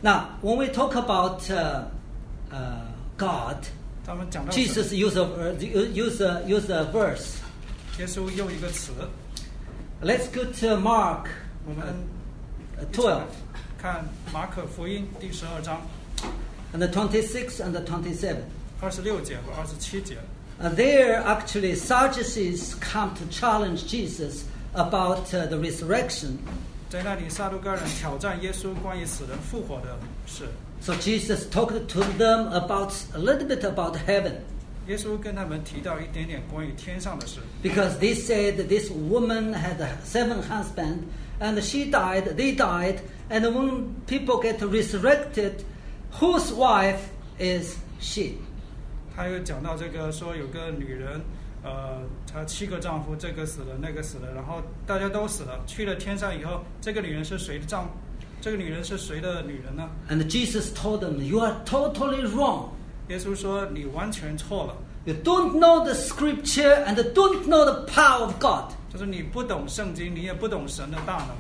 Now, when we talk about God, 他们讲到 Jesus use a verse. 耶稣用一个词， Let's go to Mark 我们 12 看马可福音第12章 and the 26 and the 27. 26节和27节。 There, actually, Sadducees come to challenge Jesus about the resurrection. 在那里，撒都该人挑战耶稣关于死人复活的事。 So Jesus talked to them about a little bit about heaven. 耶稣跟他们提到一点点关于天上的事， Because they said that this woman had 7 husbands and she died, they died, and when people get resurrected, whose wife is she? 他又讲到这个说有个女人，她7个丈夫，这个死了，那个死了，然后大家都死了，去了天上以后，这个女人是谁的丈夫？这个女人是谁的女人呢？ And Jesus told them, you are totally wrong. 耶稣说你完全错了， You don't know the scripture and don't know the power of God. 就是你不懂圣经，你也不懂神的大能。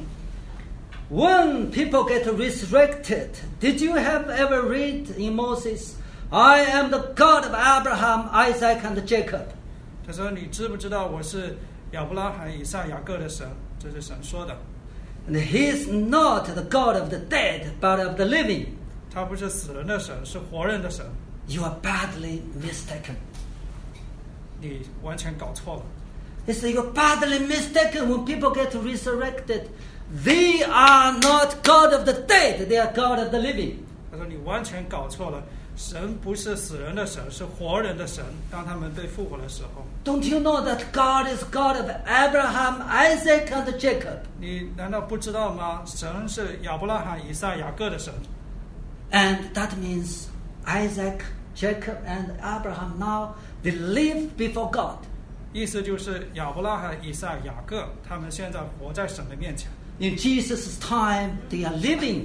When people get resurrected, did you have ever read in Moses, I am the God of Abraham, Isaac, and Jacob? 他说你知不知道我是亚伯拉罕、以撒、雅各的神？这是神说的。 And he is not the God of the dead, but of the living. 他不是死人的神，是活人的神。 You are badly mistaken. 你完全搞错了。 He said, you're badly mistaken when people get resurrected. They are not God of the dead, they are God of the living. 他说你完全搞错了，神不是死人的神，是活人的神。当他们被复活的时候， Don't you know that God is God of Abraham, Isaac, and Jacob? 你难道不知道吗？神是亚伯拉罕、以撒、雅各的神。 And that means Isaac, Jacob, and Abraham now they live before God. 意思就是亚伯拉罕、以撒、雅各，他们现在活在神的面前。 In Jesus' time, they are living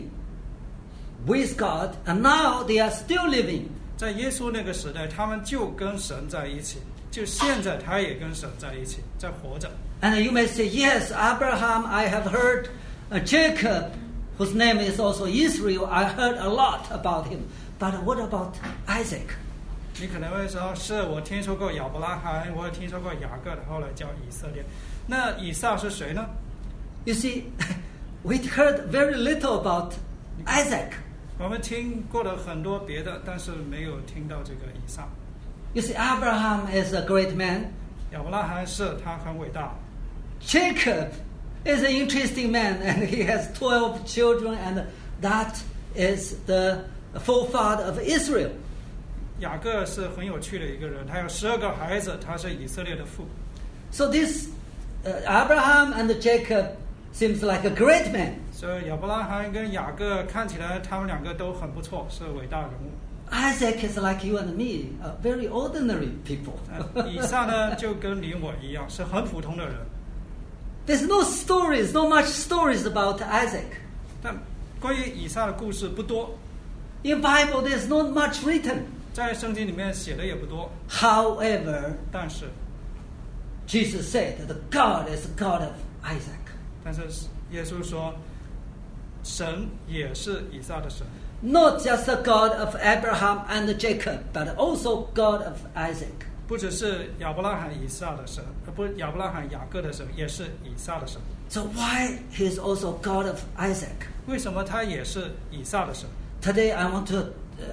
with God, and now they are still living. 在耶稣那个时代，他们就跟神在一起，就现在他也跟神在一起，在活着。 And you may say, yes, Abraham, I have heard Jacob, whose name is also Israel, I heard a lot about him. But what about Isaac? 你可能会说，是我听说过亚伯拉罕，我也听说过雅各的，后来叫以色列。那以撒是谁呢？ You see, we heard very little about Isaac. 我们听过了很多别的，但是没有听到这个以撒。 You see, Abraham is a great man. 亚伯拉罕是他很伟大， Jacob is an interesting man, and he has 12 children, and that is the forefather of Israel. 雅各是很有趣的一个人，他有12个孩子，他是以色列的父。 So this Abraham and Jacob seems like a great man. 所以亚伯拉罕跟雅各看起来他们2个都很不错，是伟大人物。 Isaac is like you and me, very ordinary people. 以撒呢，就跟你我一样，是很普通的人。 There's no stories, not much stories about Isaac. 但关于以撒的故事不多， In Bible, there's not much written. 在圣经里面写的也不多。 However, 但是 Jesus said that God is the God of Isaac. 但是耶稣说，神也是以撒的神， Not just the God of Abraham and Jacob, but also God of Isaac. 不只是亚伯拉罕、以撒的神，不，亚伯拉罕、雅各的神，也是以撒的神。 So why he is also God of Isaac? 为什么他也是以撒的神？ Today I want to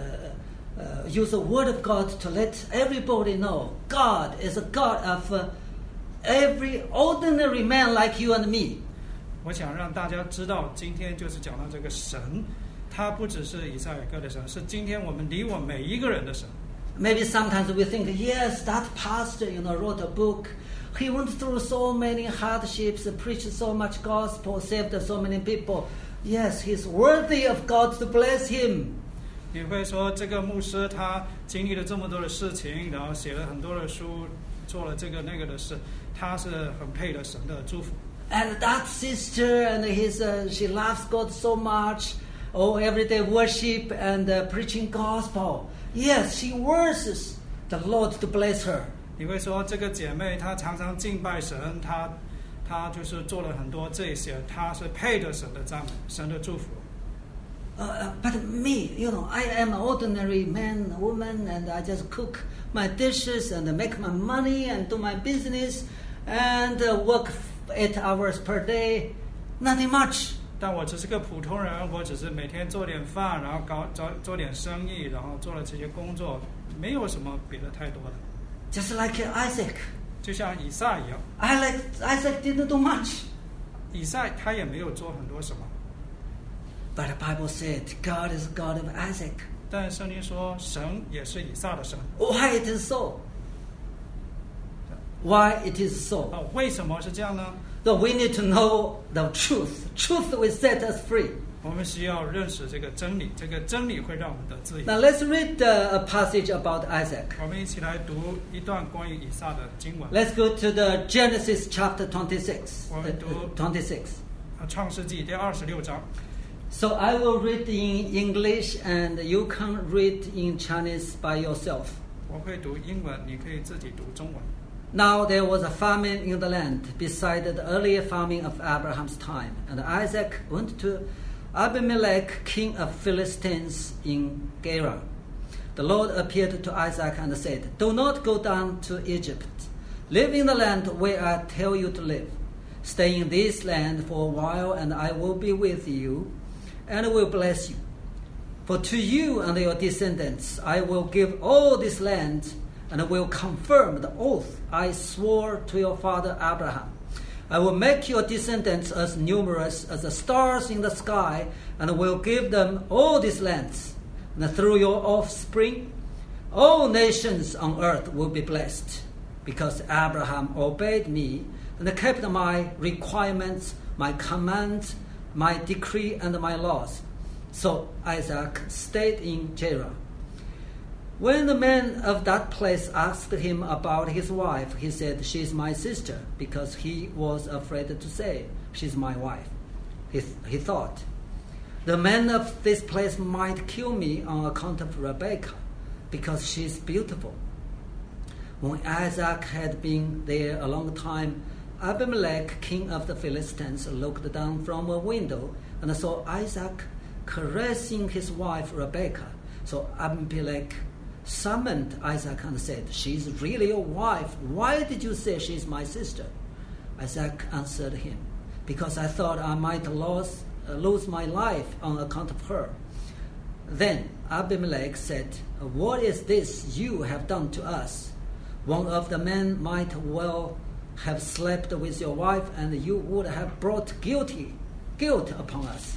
use the word of God to let everybody know God is a God of every ordinary man like you and me. 我想让大家知道，今天就是讲到这个神，他不只是以撒、雅各的神，是今天我们离我每一个人的神。 Maybe sometimes we think, yes, that pastor, wrote a book. He went through so many hardships, preached so much gospel, saved so many people. Yes, he's worthy of God to bless him. 你会说，这个牧师他经历了这么多的事情，然后写了很多的书，做了这个那个的事，他是很配得神的祝福。 And that sister, and she loves God so much. Oh, everyday worship and preaching gospel. Yes, she worships the Lord to bless her. 你会说，这个姐妹她常常敬拜神，她就是做了很多这些，她是配得神的赞美，神的祝福。 But me, I am an ordinary man, woman, and I just cook my dishes and make my money and do my business and work 8 hours per day. Nothing much. 但我只是个普通人，我只是每天做点饭，然后做点生意，然后做了这些工作，没有什么别的太多的。 Just like Isaac. 就像以撒一样。 Isaac didn't do much. 以撒他也没有做很多什么。 But the Bible said God is God of Isaac. 但圣经说神也是以撒的神。 Why it is so? Why it is so? 为什么是这样呢？ So we need to know the truth. Truth will set us free. 我们需要认识这个真理，这个真理会让我们得自由。 Now let's read a passage about Isaac. 我们一起来读一段关于以撒的经文。 Let's go to the Genesis chapter 26. 我们读 26. 创世纪第26章。 So I will read in English and you can read in Chinese by yourself. 我会读英文，你可以自己读中文。 Now there was a famine in the land beside the earlier farming of Abraham's time. And Isaac went to Abimelech, king of Philistines, in Gerar. The Lord appeared to Isaac and said, Do not go down to Egypt. Live in the land where I tell you to live. Stay in this land for a while, and I will be with you, and will bless you. For to you and your descendants I will give all this land, and will confirm the oath I swore to your father Abraham. I will make your descendants as numerous as the stars in the sky, and will give them all these lands. And through your offspring, all nations on earth will be blessed, because Abraham obeyed me and kept my requirements, my commands, my decree, and my laws. So Isaac stayed in Gerar. When the man of that place asked him about his wife, he said, She is my sister, because he was afraid to say, She's my wife. He thought, the man of this place might kill me on account of Rebekah, because she is beautiful. When Isaac had been there a long time, Abimelech, king of the Philistines, looked down from a window and saw Isaac caressing his wife Rebekah. So Abimelech summoned Isaac and said, She is really your wife. Why did you say she is my sister? Isaac answered him, Because I thought I might lose my life on account of her. Then Abimelech said, What is this you have done to us? One of the men might well have slept with your wife, and you would have brought guilt upon us.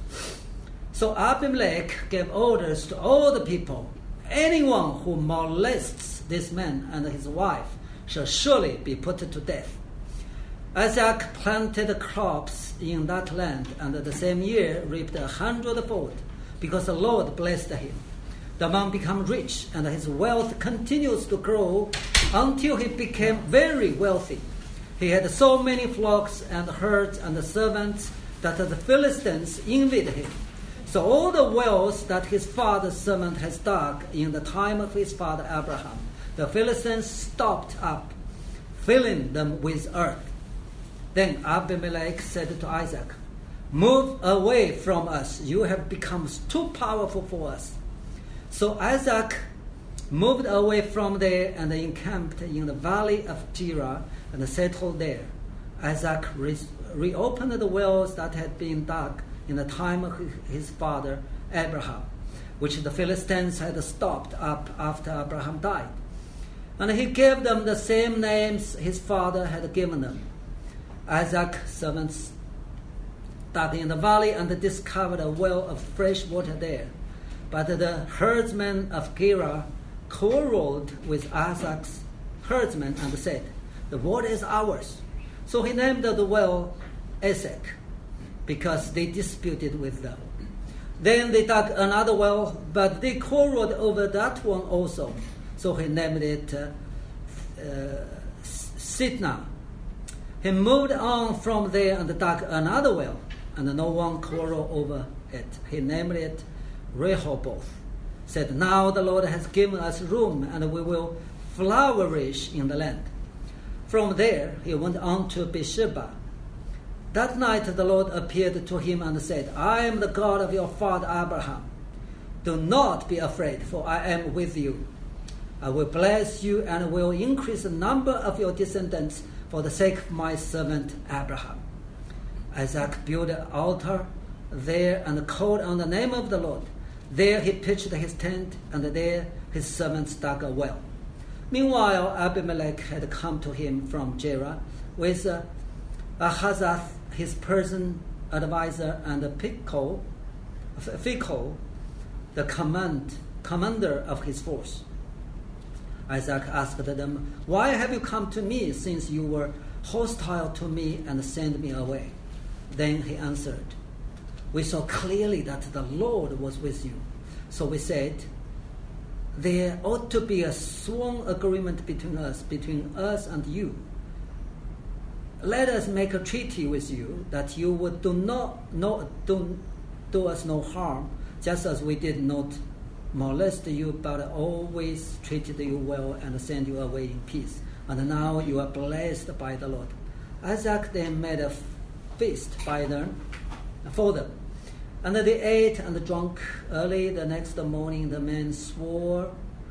So Abimelech gave orders to all the people, Anyone who molests this man and his wife shall surely be put to death. Isaac planted crops in that land, and the same year reaped 100-fold, because the Lord blessed him. The man became rich, and his wealth continues to grow until he became very wealthy. He had so many flocks and herds and servants that the Philistines envied him. So all the wells that his father's servant has dug in the time of his father Abraham, the Philistines stopped up, filling them with earth. Then Abimelech said to Isaac, Move away from us. You have become too powerful for us. So Isaac moved away from there and encamped in the valley of Gerar and settled there. Isaac reopened the wells that had been dug in the time of his father Abraham, which the Philistines had stopped up after Abraham died. And he gave them the same names his father had given them. Isaac's servants dug in the valley and discovered a well of fresh water there. But the herdsmen of Gerar quarreled with Isaac's herdsmen and said, The water is ours. So he named the well Esek, because they disputed with them. Then they dug another well, but they quarreled over that one also. So he named it Sitnah. He moved on from there and dug another well, and no one quarreled over it. He named it Rehoboth. Said, Now the Lord has given us room, and we will flourish in the land. From there he went on to Beersheba. That night the Lord appeared to him and said, I am the God of your father Abraham. Do not be afraid, for I am with you. I will bless you and will increase the number of your descendants for the sake of my servant Abraham. Isaac built an altar there and called on the name of the Lord. There he pitched his tent, and there his servants dug a well. Meanwhile, Abimelech had come to him from Gerar with Ahazath, his Persian advisor, and Phicol, the commander of his force. Isaac asked them, Why have you come to me, since you were hostile to me and sent me away? Then he answered, We saw clearly that the Lord was with you. So we said, There ought to be a sworn agreement between us and you. Let us make a treaty with you that you would do us no harm, just as we did not molest you, but always treated you well and sent you away in peace. And now you are blessed by the Lord. Isaac then made a feast for them. And they ate and drank. Early the next morning the men swore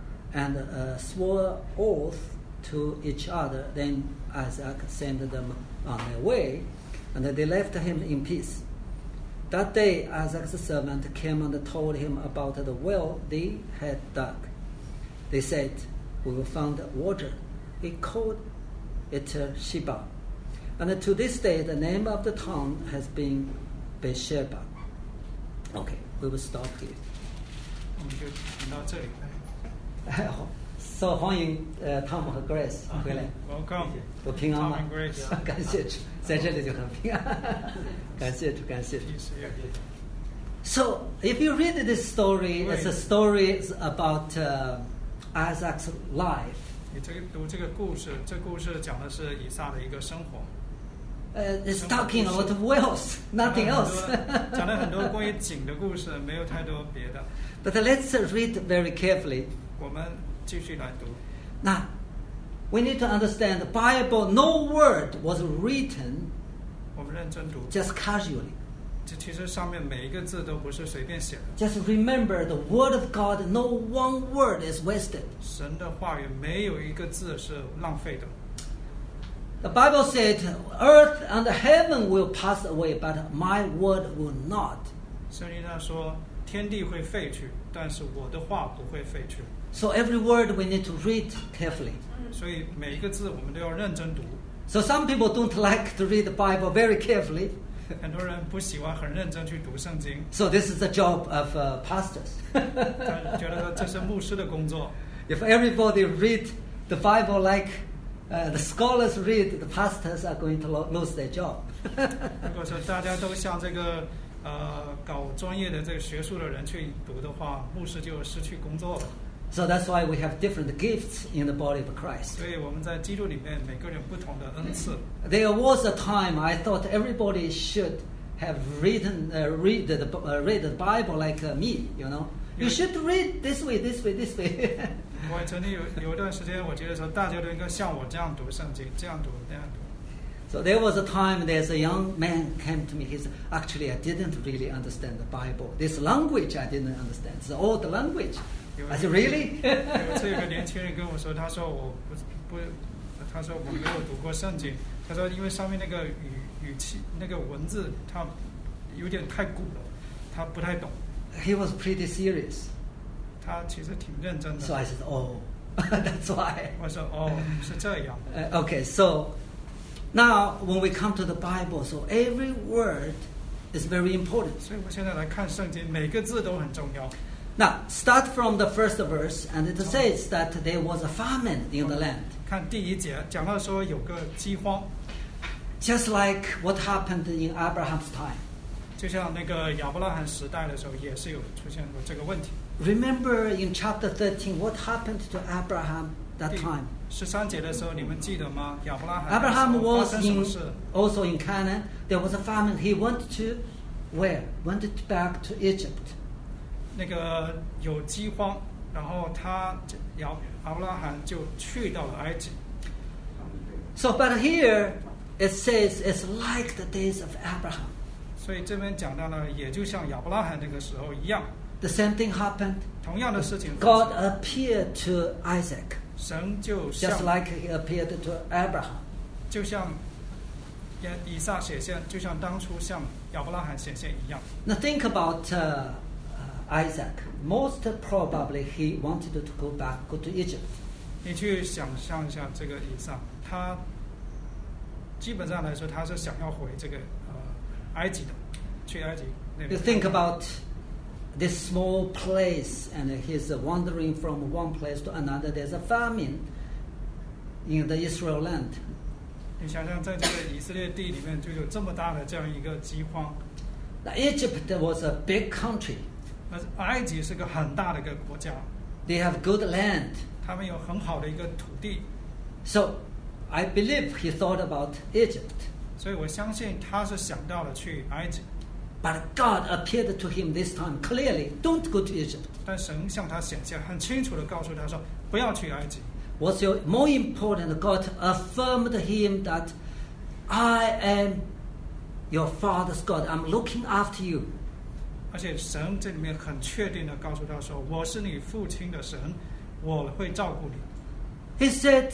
oath to each other. Then Isaac sent them on their way, and they left him in peace. That day Isaac's servant came and told him about the well they had dug. They said, We found water. He called it Sheba. And to this day the name of the town has been Beersheba. Okay, we will stop here. 我们就听到这里。 So 欢迎Tom 和 Grace 回来。 Welcome. 都平安吗 Tom and Grace. 感谢主，在这里就很平安。感谢主，感谢主。So if you read this story, it's a story about Isaac's life. 你读这个故事，这故事讲的是以撒的一个生活。 It's talking about wealth, nothing else. 讲了很多关于井的故事，没有太多别的。 But let's read very carefully. 我们继续来读。 Now, we need to understand the Bible. No word was written 我们认真读。 just casually. 这其实上面每一个字都不是随便写的。 Just remember the word of God. No one word is wasted. 神的话语没有一个字是浪费的。 The Bible said, "Earth and heaven will pass away, but my word will not." 圣经上说，天地会废去，但是我的话不会废去。 So every word we need to read carefully. 所以每一个字我们都要认真读。 So some people don't like to read the Bible very carefully. 很多人不喜欢很认真去读圣经。 So this is the job of pastors. 他觉得这是牧师的工作。 If everybody read the Bible like the scholars read, the pastors are going to lose their job. 如果说大家都像这个搞专业的这个学术的人去读的话，牧师就失去工作了。 So that's why we have different gifts in the body of Christ. 所以我们在基督里面每个人有不同的恩赐。 There was a time I thought everybody should have read the Bible like me. You know, you should read this way, this way, this way. 我曾经有一段时间，我觉得说大家都应该像我这样读圣经，这样读那样读。 So there was a time there's a young man came to me. He said, "Actually, I didn't really understand the Bible. This language I didn't understand. It's all the language." I said, "Really?" 有一次有个年轻人跟我说，他说我不，他说我没有读过圣经。他说因为上面那个语气那个文字，他有点太古了，他不太懂。 He was pretty serious. 他其实挺认真的。 So I said, "Oh, that's why." 我说哦，是这样。 Okay, so now when we come to the Bible, so every word is very important. 所以我现在来看圣经，每个字都很重要。 Now, start from the first verse, and it says that there was a famine in the land. 看第一节，讲到说有个饥荒， Just like what happened in Abraham's time. 就像那个亚伯拉罕时代的时候，也是有出现过这个问题。 Remember in chapter 13 what happened to Abraham that time? 13节的时候，你们记得吗？亚伯拉罕 Abraham 发 was 生什么事？ also in Canaan. There was a famine. He went to where? Went back to Egypt. 那个有饥荒，然后亚伯拉罕就去到了埃及。 So, but here it says it's like the days of Abraham. 所以这边讲到了，也就像亚伯拉罕那个时候一样， The same thing happened. 同样的事情， God appeared to Isaac, 神就像 just like he appeared to Abraham. 就像以撒显现，就像当初向亚伯拉罕显现一样。 Now think about Isaac. Most probably he wanted to go to Egypt. 你去想象一下这个以撒，他基本上来说，他是想要回这个埃及的，去埃及那 You 边。 think about this small place, and he's wandering from one place to another. There's a famine in the Israel land. 你想象在这个以色列地里面就有这么大的这样一个饥荒， Now, Egypt was a big country. 而埃及是个很大的一个国家， They have good land. 他们有很好的一个土地， So I believe he thought about Egypt. 所以我相信他是想到了去埃及。 But God appeared to him this time clearly. Don't go to Egypt. 但神向他显现，很清楚的告诉他说，不要去埃及。 What's more important, God affirmed him that I am your father's God. I'm looking after you. 而且神这里面很确定的告诉他说，我是你父亲的神，我会照顾你。 He said,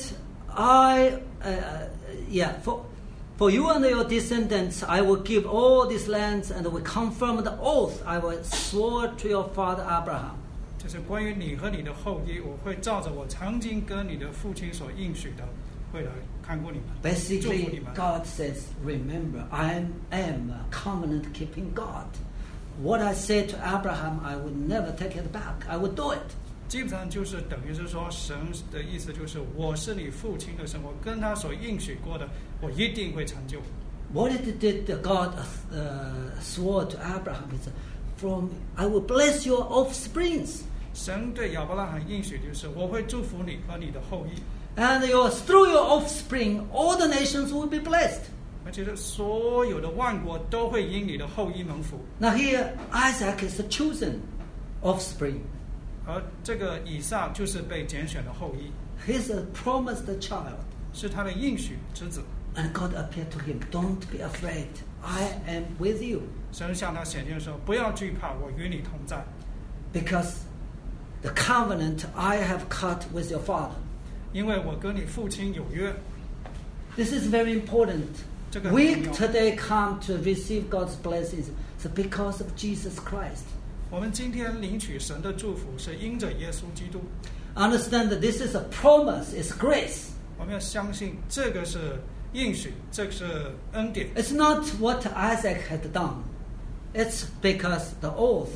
for you and your descendants, I will give all these lands and will confirm the oath I will swear to your father Abraham. 就是关于你和你的后裔，我会照着我曾经跟你的父亲所应许的，会来看顾你们，祝福你 Basically, 们。 God says, remember, I am a covenant-keeping God. What I said to Abraham, I will never take it back. I will do it. 基本上就是等于是说，神的意思就是我是你父亲的神，我跟他所应许过的，我一定会成就。 What did God swore to Abraham? He said, I will bless your offsprings. 神对亚伯拉罕应许就是我会祝福你和你的后裔， And through your offspring, all the nations will be blessed. 而且是所有的万国都会因你的后裔蒙福。 Now here, Isaac is the chosen offspring. 而这个以撒就是被拣选的后裔， He's a promised child. 是他的应许之子。 And God appeared to him, don't be afraid. I am with you. 神向他显现说：“不要惧怕，我与你同在。 Because the covenant I have cut with your father. 因为我跟你父亲有约。 This is very important. 这个很 We 重要。 today come to receive God's blessings. It's because of Jesus Christ. 我们今天领取神的祝福，是因着耶稣基督。 Understand that this is a promise, it's grace. 我们要相信这个是应许，这个是恩典。 It's not what Isaac had done. It's because the oath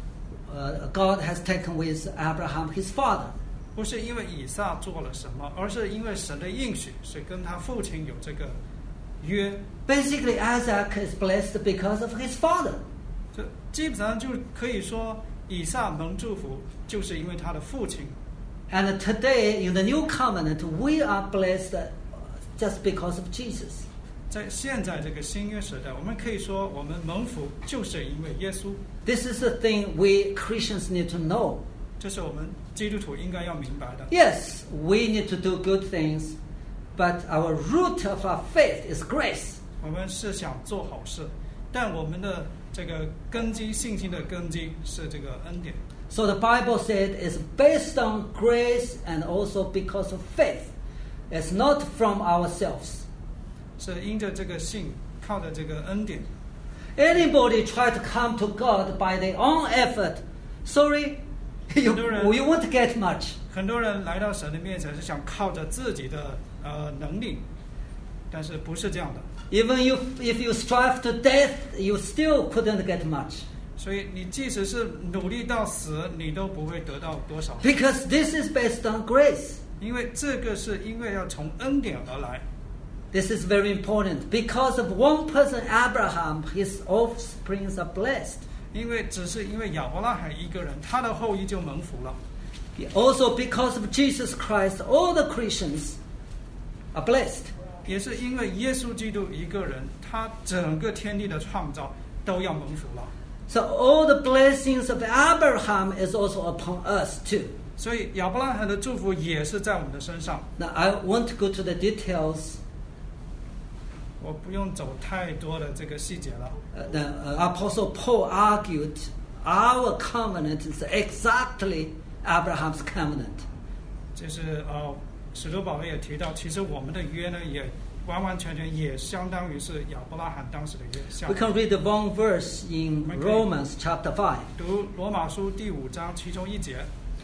God has taken with Abraham, his father. 不是因为以撒做了什么，而是因为神的应许是跟他父亲有这个约。 Basically, Isaac is blessed because of his father. 这基本上就可以说，以撒蒙祝福，就是因为他的父亲。 And today, in the new covenant, we are blessed just because of Jesus. 在现在这个新约时代，我们可以说，我们蒙福就是因为耶稣。 This is the thing we Christians need to know. 这是我们基督徒应该要明白的。 Yes, we need to do good things, but our root of our faith is grace. 我们是想做好事，但我们的这个根基，信心的根基是这个恩典。 So the Bible said it's based on grace and also because of faith. It's not from ourselves. 是因着这个信，靠着这个恩典。 Anybody try to come to God by their own effort, sorry, you won't get much. 很多人来到神的面前是想靠着自己的能力，但是不是这样的。 Even if you strive to death, you still couldn't get much. 所以你即使是努力到死，你都不会得到多少， Because this is based on grace. 因为这个是因为要从恩典而来。 This is very important. Because of one person, Abraham, his offsprings are blessed. 因为只是因为亚伯拉罕一个人，他的后裔就蒙福了。 Also because of Jesus Christ, all the Christians are blessed. 也是因为耶稣基督一个人，他整个天地的创造都要蒙福了。 So all the blessings of Abraham is also upon us too. 所以亚伯拉罕的祝福也是在我们的身上。 Now I won't go to the details 我不用走太多的这个细节了。 The Apostle Paul argued our covenant is exactly Abraham's covenant. 就是使徒保罗也提到，其实我们的约呢，也完完全全也相当于是亚伯拉罕当时的约。 We can read one verse in Romans chapter 5. 读罗马书第5章其中1节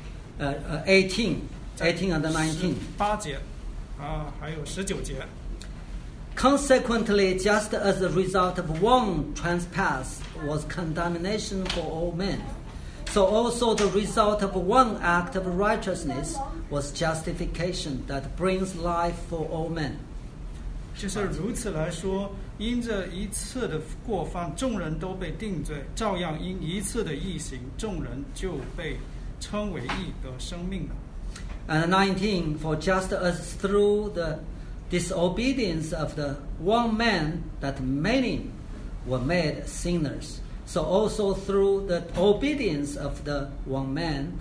18 and 19. 8节还有19节。 Consequently, just as the result of one trespass was condemnation for all men, so also the result of one act of righteousness was justification that brings life for all men. 就是如此来说，因着一次的过犯，众人都被定罪；照样因一次的义行，众人就被称为义，得生命了。 And 19, for just as through the disobedience of the one man that many were made sinners, so also through the obedience of the one man,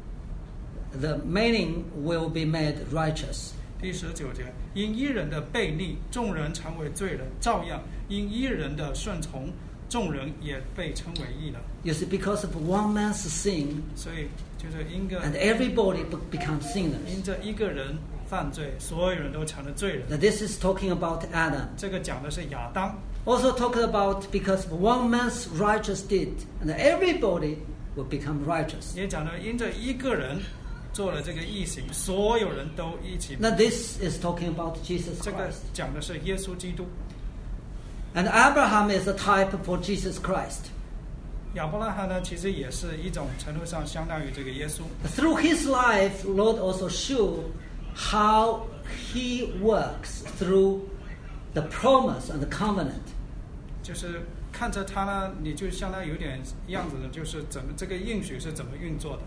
the many will be made righteous. 第19节，因一人的悖逆，众人成为罪人；照样因一人的顺从，众人也被称为义了。 You see, because of one man's sin, 所以就是因 and everybody becomes 因 sinners. 着一个人犯罪，所有人都成了罪人。 Now, this is talking about Adam. 这个讲的是亚当， Also talking about because of one man's righteous deed, and everybody will become righteous. 也讲了因着一个人做了这个义行，所有人都一起。 Now, this is talking about Jesus 这个 Christ. 讲的是耶稣基督。 And Abraham is a type for Jesus Christ. 亚伯拉罕呢，其实也是一种程度上相当于这个耶稣。 Through his life, Lord also showed how he works through the promise and the covenant. 就是看着他呢，你就相当于有点样子的，就是怎么这个应许是怎么运作的。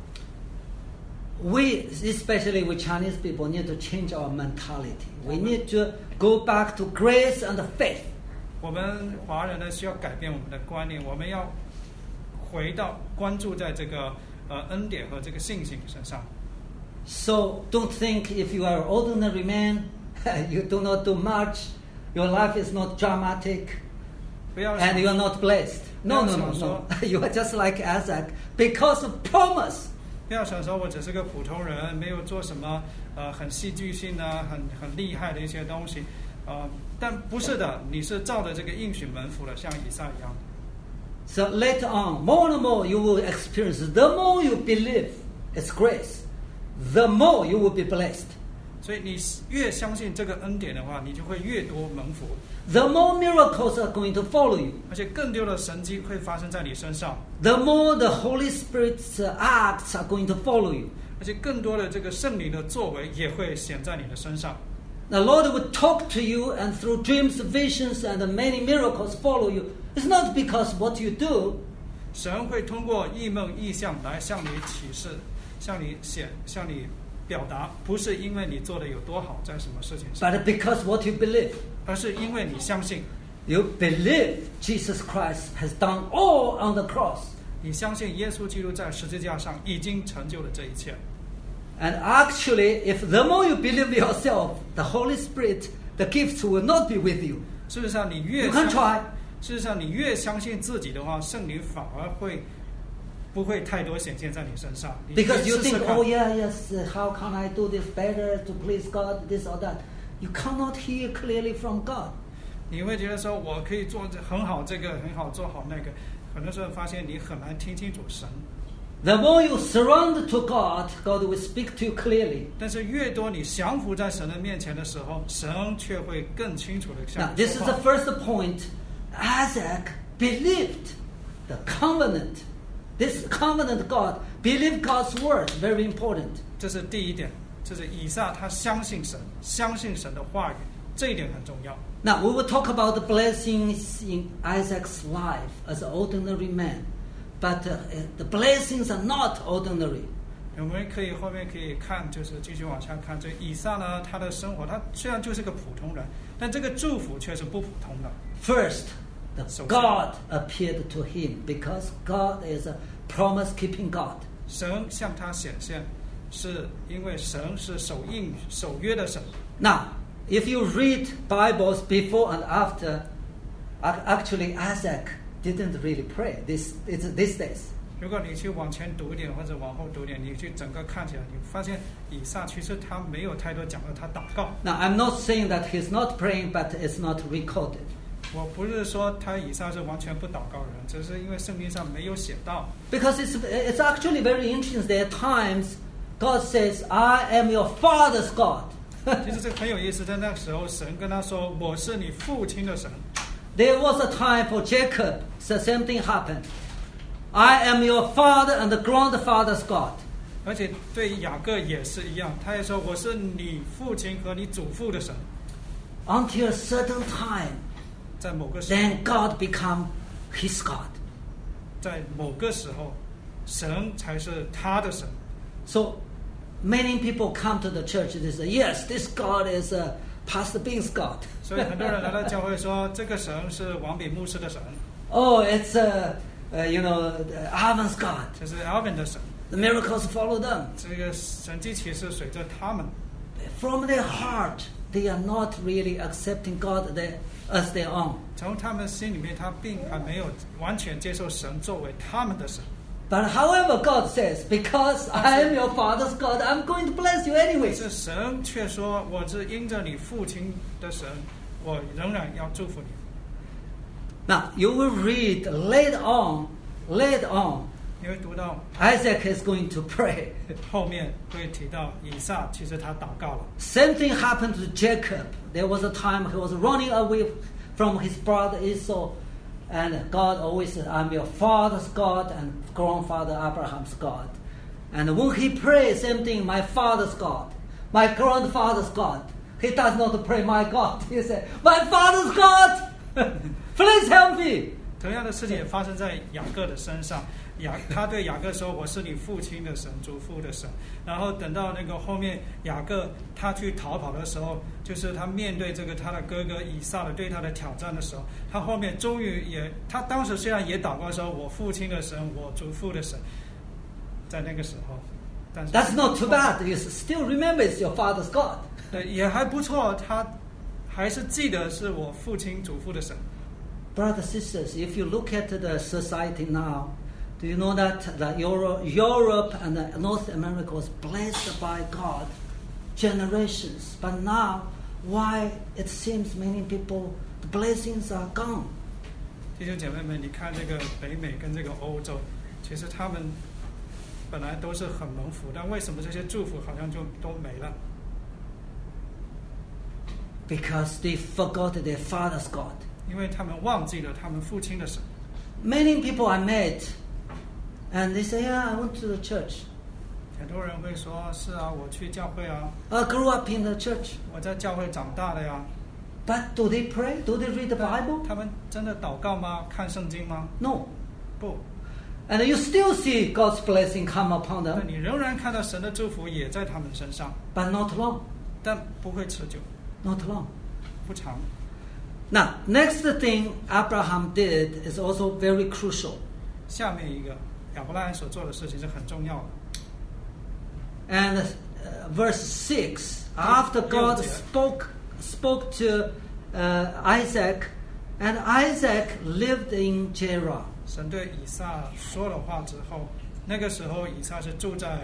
We, especially we Chinese people, need to change our mentality. We need to go back to grace and faith. 我们华人呢，需要改变我们的观念，我们要回到关注在这个恩典和这个信心身上。 So don't think if you are an ordinary man, you do not do much, your life is not dramatic, 不要 and you are not blessed. No, no, no, no. You are just like Isaac because of promise. 不要想说我只是个普通人，没有做什么很戏剧性的、很厉害的一些东西，但不是的，你是照着这个应许门服的，像以撒一样。 So later on, more and more you will experience. The more you believe it's grace, the more you will be blessed. 所以你越相信这个恩典的话，你就会越多蒙福， The more miracles are going to follow you. 而且更多的神迹会发生在你身上， The more the Holy Spirit's acts are going to follow you. 而且更多的这个圣灵的作为也会显在你的身上。 The Lord will talk to you, and through dreams, visions, and many miracles follow you. It's not because what you do, 神会通过异梦异象来向你启示，向你表达，不是因为你做的有多好，在什么事情上， but because what you believe. 而是因为你相信， You believe Jesus Christ has done all on the cross. 你相信耶稣基督在十字架上已经成就了这一切。 And actually, if the more you believe yourself, the Holy Spirit, the gifts will not be with you. 事实上，你越 You can try. 事实上你越相信自己的话，圣灵反而不会太多显现在你身上。你 Because you 试试 think, 看 oh yeah, yes, how can I do this better to please God, this or that? You cannot hear clearly from God. 你会觉得说，我可以做很好这个，很好做好那个，很多时候发现你很难听清楚神。 The more you surrender to God, God will speak to you clearly. 但是越多你降服在神的面前的时候，神却会更清楚的向 Now, 你 this is 说 the 话。 first point. Isaac believed the covenant. This covenant God, believe God's word, very important. 这是第一点，就是以撒他相信神，相信神的话语，这一点很重要。 Now, we will talk about the blessings in Isaac's life as an ordinary man. But the blessings are not ordinary. 我们后面可以看，就是继续往下看。这以撒呢，他的生活，他虽然就是个普通人，但这个祝福却是不普通的。 First, God appeared to him because God is a promise-keeping God. 神向他显现，是因为神是守约的神。 Now, if you read Bibles before and after, actually Isaac didn't really pray these days. 如果你去往前读一点或者往后读一点，你去整个看起来，你发现以撒其实他没有太多讲到他祷告。 Now I'm not saying that he's not praying, but it's not recorded. 我不是说他以撒是完全不祷告的人，只是因为圣经上没有写到。 Because it's actually very interesting. There are times God says, "I am your father's God." 其实这个很有意思，在那个时候，神跟他说：“我是你父亲的神。” There was a time for Jacob, the same thing happened. I am your father and the grandfather's God. 而且对雅各也是一样，他也说：“我是你父亲和你祖父的神。” Until a certain time, 在某个时候， then God become his God. 在某个时候，神才是他的神。 So many people come to the church and they say, "Yes, this God is Pastor Bing's God." 所以很多人来到教会说，这个神是王炳牧师的神。 Oh, it's Alvin's God. 这是 Alvin 的神。 The miracles follow them. 这个神迹奇事随着他们。 From their heart, they are not really accepting God as their own. 从他们心里面，他并还没有完全接受神作为他们的神。 But however, God says, "Because I am your father's God, I'm going to bless you anyway." 这神却说：“我是因着你父亲的神，我仍然要祝福你。” Now you will read later on, 你会读到 Isaac is going to pray. 后面会提到以撒，其实他祷告了。 Same thing happened to Jacob. There was a time he was running away from his brother Esau, and God always said, "I'm your father's God and grandfather Abraham's God." And when he prays, same thing, "My father's God, my grandfather's God." He does not pray, "My God." He said, "My father's God, please help me." 同样的事情也发生在雅各的身上。他对雅各说：“我是你父亲的神，祖父的神。”然后等到那个后面雅各他去逃跑的时候，就是他面对这个他的哥哥以撒的对他的挑战的时候，他后面终于他当时虽然也祷告说：“我父亲的神，我祖父的神。”在那个时候，但是 That's not too bad. You still remember it's your father's God. 对，也还不错，他还是记得是我父亲祖父的神。 Brothers, sisters, if you look at the society now, do you know that Europe and North America was blessed by God generations? But now, why it seems many people, the blessings are gone? 弟兄姐妹们，你看这个北美跟这个欧洲，其实他们本来都是很蒙福，但为什么这些祝福好像就都没了？ Because they forgot their father's God. 因为他们忘记了他们父亲的神。 Many people I met, and they say, "Yeah, I went to the church. 很多人会说：“是啊，我去教会啊， I grew up in the church." 我在教会长大的呀。” But do they pray? Do they read the Bible? 他们真的祷告吗？看圣经吗？ No. 不。 And you still see God's blessing come upon 但 them, 你仍然看到神的祝福也在他们身上， but not long. 但不会持久， Not long. 不长。 Now, next thing Abraham did is also very crucial. 下面一个亚伯拉罕所做的事情是很重要的。 And verse 6, after God spoke to Isaac, and Isaac lived in Gerar. 神对以撒说了话之后，那个时候以撒是住在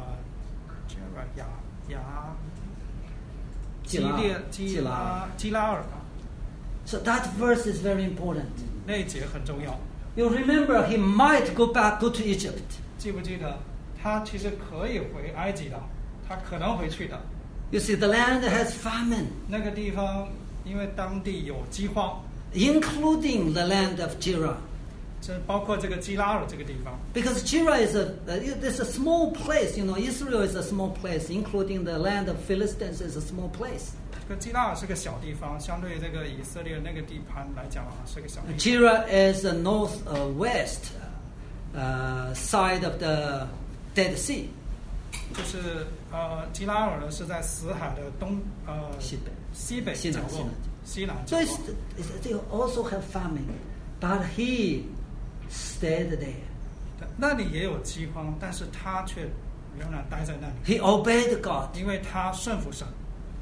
基拉尔。 So that verse is very important. 那一节很重要。 You remember he might go to Egypt. 记不记得他其实可以回埃及的，他可能回去的。 You see, the land has famine, 那个地方因为当地有饥荒， including the land of Gerar. 这包括这个基拉尔这个地方。 Because Gerar is a small place. You know, Israel is a small place, including the land of Philistines is a small place. 这个基拉尔是个小地方，相对于这个以色列那个地盘来讲啊，是个小地方。 Gerar is the northwest side of the Dead Sea. 就是基拉尔呢是在死海的西北角落，西南角 So 落。 they also have famine, but he stayed there. 那里也有饥荒，但是他却仍然待在那里。 He obeyed God. 因为他顺服神。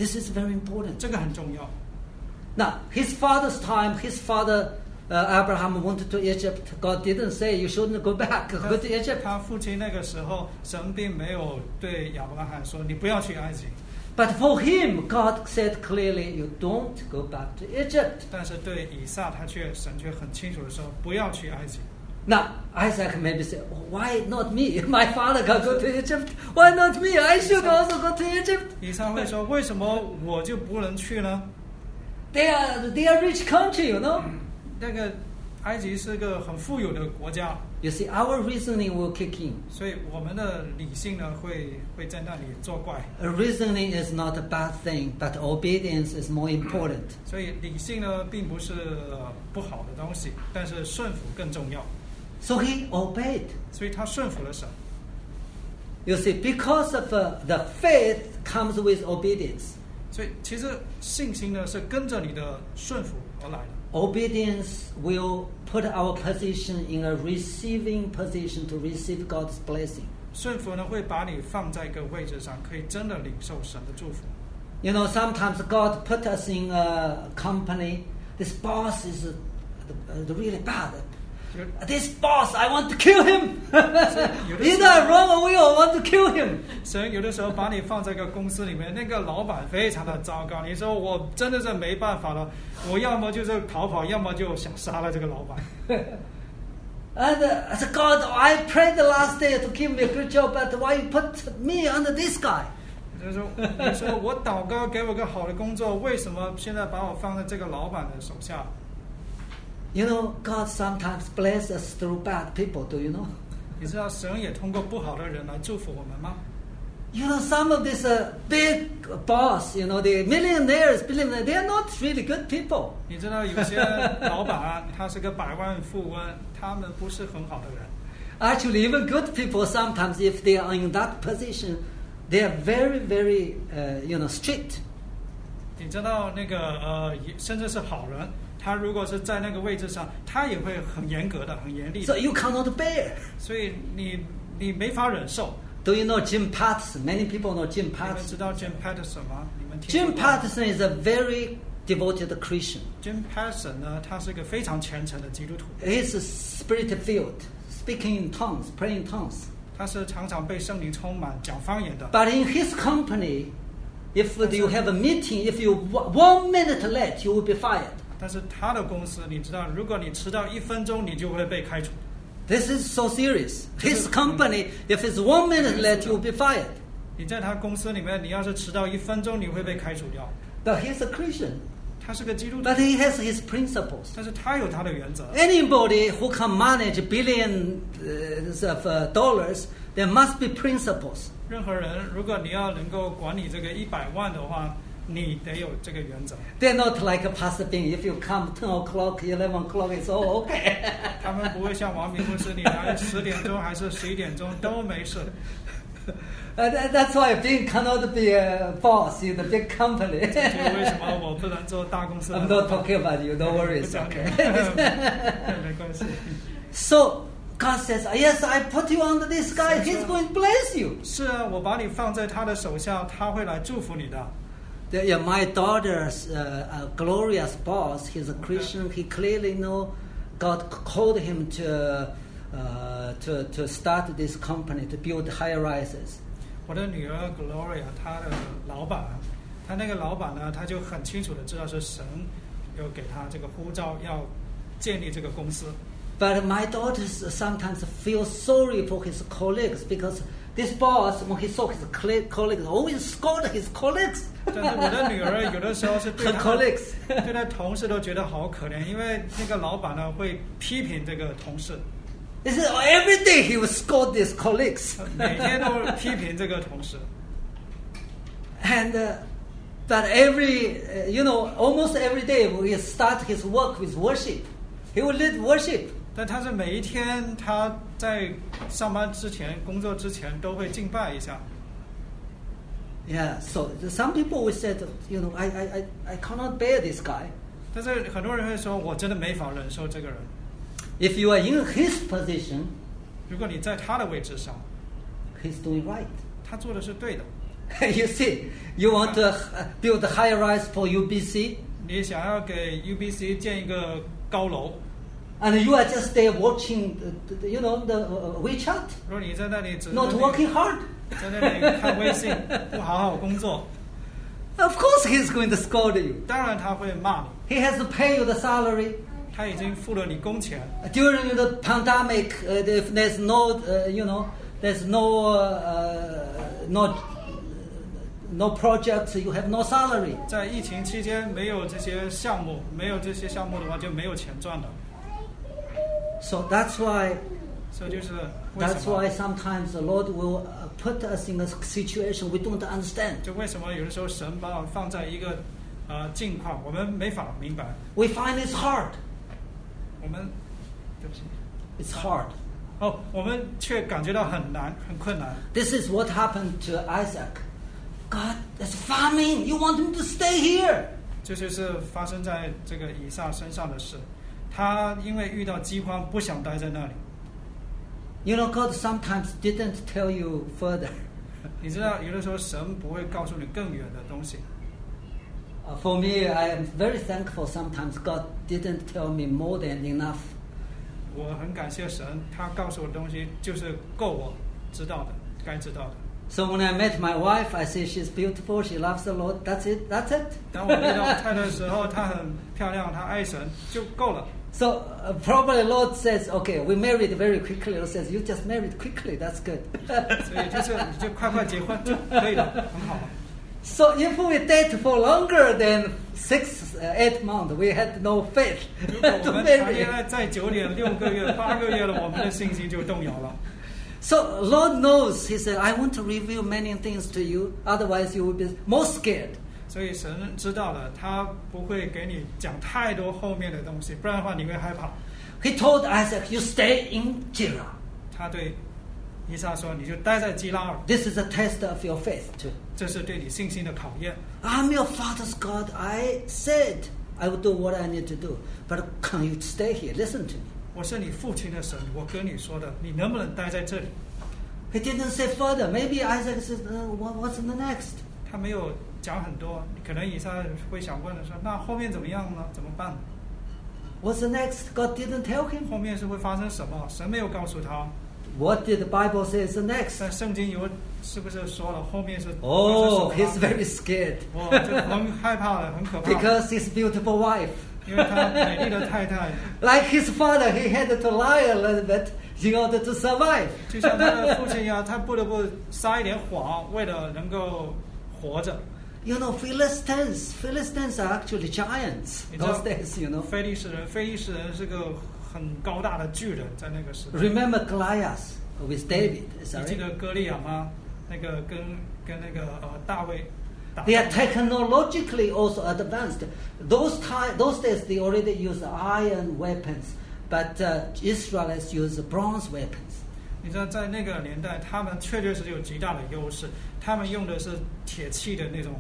This is very important. 这个很重要。 Now, his father's time, his father Abraham wanted to Egypt. God didn't say you shouldn't go back, go to Egypt. 他父亲那个时候，神并没有对亚伯拉罕说你不要去埃及。 But for him, God said clearly, you don't go back to Egypt. 但是对以撒，神却很清楚的说不要去埃及。 Now, Isaac maybe say, why not me? My father can go to Egypt. Why not me? I should also go to Egypt. 以撒会说为什么我就不能去呢？ They are rich country, you know. 那个埃及是个很富有的国家。 You see, our reasoning will kick in. 所以我们的理性呢会在那里作怪。 Reasoning is not a bad thing, but obedience is more important. 所以理性呢并不是不好的东西，但是顺服更重要。 So he obeyed. 所以他顺服了神。 You see, because of the faith comes with obedience. 所以其实信心呢是跟着你的顺服而来的。 Obedience will put our position in a receiving position to receive God's blessing. 顺服呢会把你放在一个位置上，可以真的领受神的祝福。 You know, sometimes God put us in a company. This boss is really bad. This boss, I want to kill him. Either wrong or we all want to kill him. 神有的时候把你放在一个公司里面，那个老板非常的糟糕，你说我真的是没办法了，我要么就是逃跑，要么就想杀了这个老板。 And I said, God, I prayed the last day to give me a good job, but why you put me under this guy? 就是说，你说我祷告给我个好的工作，为什么现在把我放在这个老板的手下？ You know, God sometimes bless us through bad people. Do you know? 你知道神也通过不好的人来祝福我们吗？ You know, some of these big boss, you know, the millionaires, they are not really good people. 你知道有些老板他是个百万富翁，他们不是很好的人。 Actually, even good people sometimes, if they are in that position, they are very, very, strict. 你知道那个甚至是好人。 他如果是在那个位置上，他也会很严格的、很严厉的。 So you cannot bear. 所以你没法忍受。 Do you know Jim Patterson? Many people know Jim 你们 Patterson. 知道 Jim Patterson 吗？你们听过 Jim Patterson is a very devoted Christian. Jim Patterson 呢，他是个非常虔诚的基督徒。 He is spirit-filled, speaking in tongues, praying in tongues. 他是常常被圣灵充满、讲方言的。 But in his company, if you have a meeting, if you 1 minute late, you will be fired. 但是他的公司，你知道，如果你迟到1分钟，你就会被开除。 This is so serious. His company, if it's 1 minute late, you will be fired. 你在他公司里面，你要是迟到1分钟，你会被开除掉。 But he's a Christian. 他是个基督徒， But he has his principles. 但是他有他的原则。 Anybody who can manage billions of dollars, there must be principles. 任何人，如果你要能够管理这个100万的话，你得有这个原则。 They're not like Pastor Bing. If you come 10 o'clock, 11 o'clock, it's all okay. 他们不会像王明牧师，你来10点钟还是11点钟都没事。 That's why Bing cannot be a boss in the big company. 这就是为什么我不能做大公司的 I'm not talking about you. Don't worry, it's okay. 没关系。 So God says, yes, I put you under this guy. He's going to bless you. 是啊，我把你放在他的手下，他会来祝福你的。 Yeah, my daughter's glorious boss, he's a Christian. He clearly know God called him to start this company, to build high rises. 我的女儿 Gloria， 她的老板，她那个老板呢，他就很清楚的知道是神有给他这个呼召，要建立这个公司。 But my daughter sometimes feels sorry for his colleagues because this boss, when he saw his colleagues, always scold his colleagues. 但是我的女儿有的时候是对 Her 她 colleagues. 对她同事都觉得好可怜，因为那个老板呢会批评这个同事， He said, every day he would scold his colleagues. 每天都批评这个同事。 And but almost every day he start his work with worship. He will lead worship. 但他是每一天他在上班之前、工作之前都会敬拜一下。 Yeah, so some people will say, I cannot bear this guy. 但是很多人会说，我真的没法忍受这个人。 If you are in his position, 如果你在他的位置上， he's doing right. 他做的是对的。 You see, you want to build a high rise for UBC, 你想要给 UBC 建一个高楼， and you are just there watching, the WeChat, 如果你在那里只 not working hard. 在那里看微信，不好好工作， Of course, he's going to scold you. 当然他会骂你。 He has to pay you the salary. 他已经付了你工钱， During the pandemic, if there's there's no projects, you have no salary. 在疫情期间没有这些项目，没有这些项目的话就没有钱赚了。 So that's why 所以就是为什 That's 么 why sometimes the Lord will put us in a situation we don't understand. 就为什么有的时候神把我们放在一个境况，我们没法明白， We find it's hard. 我们对不起 It's hard. 我们却感觉到很难很困难。 This is what happened to Isaac. God, there's famine. You want him to stay here. 这就是发生在这个以撒身上的事。他因为遇到饥荒，不想待在那里。 God sometimes didn't tell you further. 你知道，有的时候神不会告诉你更远的东西。 For me, I am very thankful sometimes God didn't tell me more than enough. 我很感谢神，他告诉我的东西就是够我知道的，该知道的。 So when I met my wife, I say she's beautiful, she loves the Lord. That's it. That's it. 当我遇到太太的时候，她很漂亮，她爱神，就够了。 So probably Lord says, okay, we married very quickly. Lord says, you just married quickly. That's good. 所以就是你就快快结婚就可以了，很好。 So if we date for longer than 8 months, we had no faith 如果我 to 们谈 marry. 恋爱再久点，6个月、8个月了，我们的信心就动摇了。 So Lord knows. He said, I want to reveal many things to you. Otherwise, you will be more scared. 所以神知道了，他不会给你讲太多后面的东西，不然的话你会害怕。 He told Isaac, you stay in Gerar. 他对以撒说：“你就待在基拉尔， This is a test of your faith too. 这是对你信心的考验。 I'm your father's God. I said I will do what I need to do. But can you stay here? Listen to me. 我是你父亲的神，我跟你说的，你能不能待在这里？” He didn't say further. Maybe Isaac said, what's the next? 他没有讲很多，可能以撒会想问的说：“那后面怎么样呢？怎么办？ What's the next? God didn't tell him. 后面是会发生什么？神没有告诉他。 What did the Bible say is the next? 但圣经是不是说了后面是 Oh, 发生 he's 什么 very scared 哇，就很害怕了，很可怕。 because his beautiful wife. 因为他美丽的太太， Like his father, he had to lie a little bit in order to survive. 就像他的父亲一样，他不得不撒一点谎，为了能够活着。 Philistines are actually giants those days, 非利士人是个很高大的巨人，在那个时候。 Remember Goliath with David? 你记 Sorry. 得歌利亚吗？那个跟那个大卫打 They are 仗。 technologically also advanced. Those days they already use iron weapons, but Israelites use bronze weapons. 你知道，在那个年代，他们确实是有极大的优势。他们用的是铁器的那种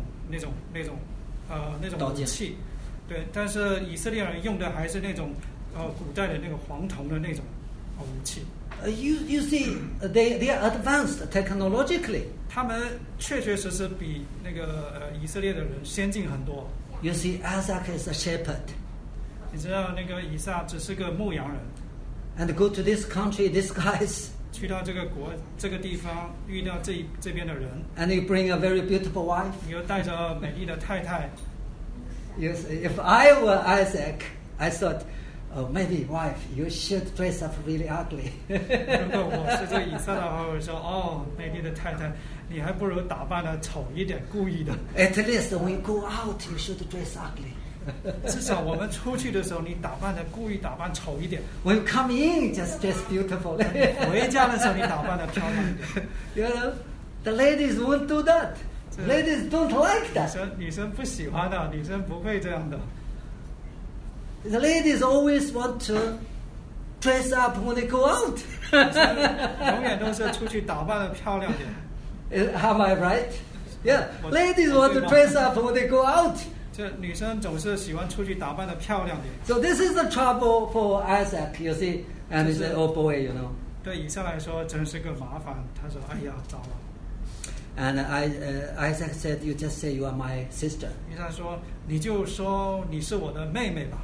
武器，对。但是以色列人用的还是那种古代的那个黄铜的那种武器。 You see, they are advanced technologically. 他们确实比那个以色列的人先进很多。 You see, Isaac is a shepherd. 你知道那个以撒只是个牧羊人， And go to this country, these guys, 去到这个地方，遇到这边的人， and you bring a very beautiful wife. 你又带着美丽的太太。 You see, if I were Isaac, I thought, oh, maybe wife, you should dress up really ugly. 如果我是这个以撒的话，我会说：“哦，美丽的太太，你还不如打扮的丑一点，故意的。 At least when you go out, you should dress ugly. 至少我们出去的时候，你故意打扮丑一点； When you come in, just dress beautiful. 回家的时候，你打扮的漂亮一点。” The ladies won't do that. Ladies don't like that. 女生不喜欢的，女生不会这样的。 The ladies always want to dress up when they go out. 永远都是出去打扮的漂亮点。 Am I right? Yeah. Ladies want to dress up when they go out. 这女生总是喜欢出去打扮的漂亮点。 So this is the trouble for Isaac, you see. And he said, oh boy, 对以撒来说真是个麻烦。他说：“哎呀，糟了。” And Isaac said, "You just say you are my sister." 以撒说：“你就说你是我的妹妹吧。”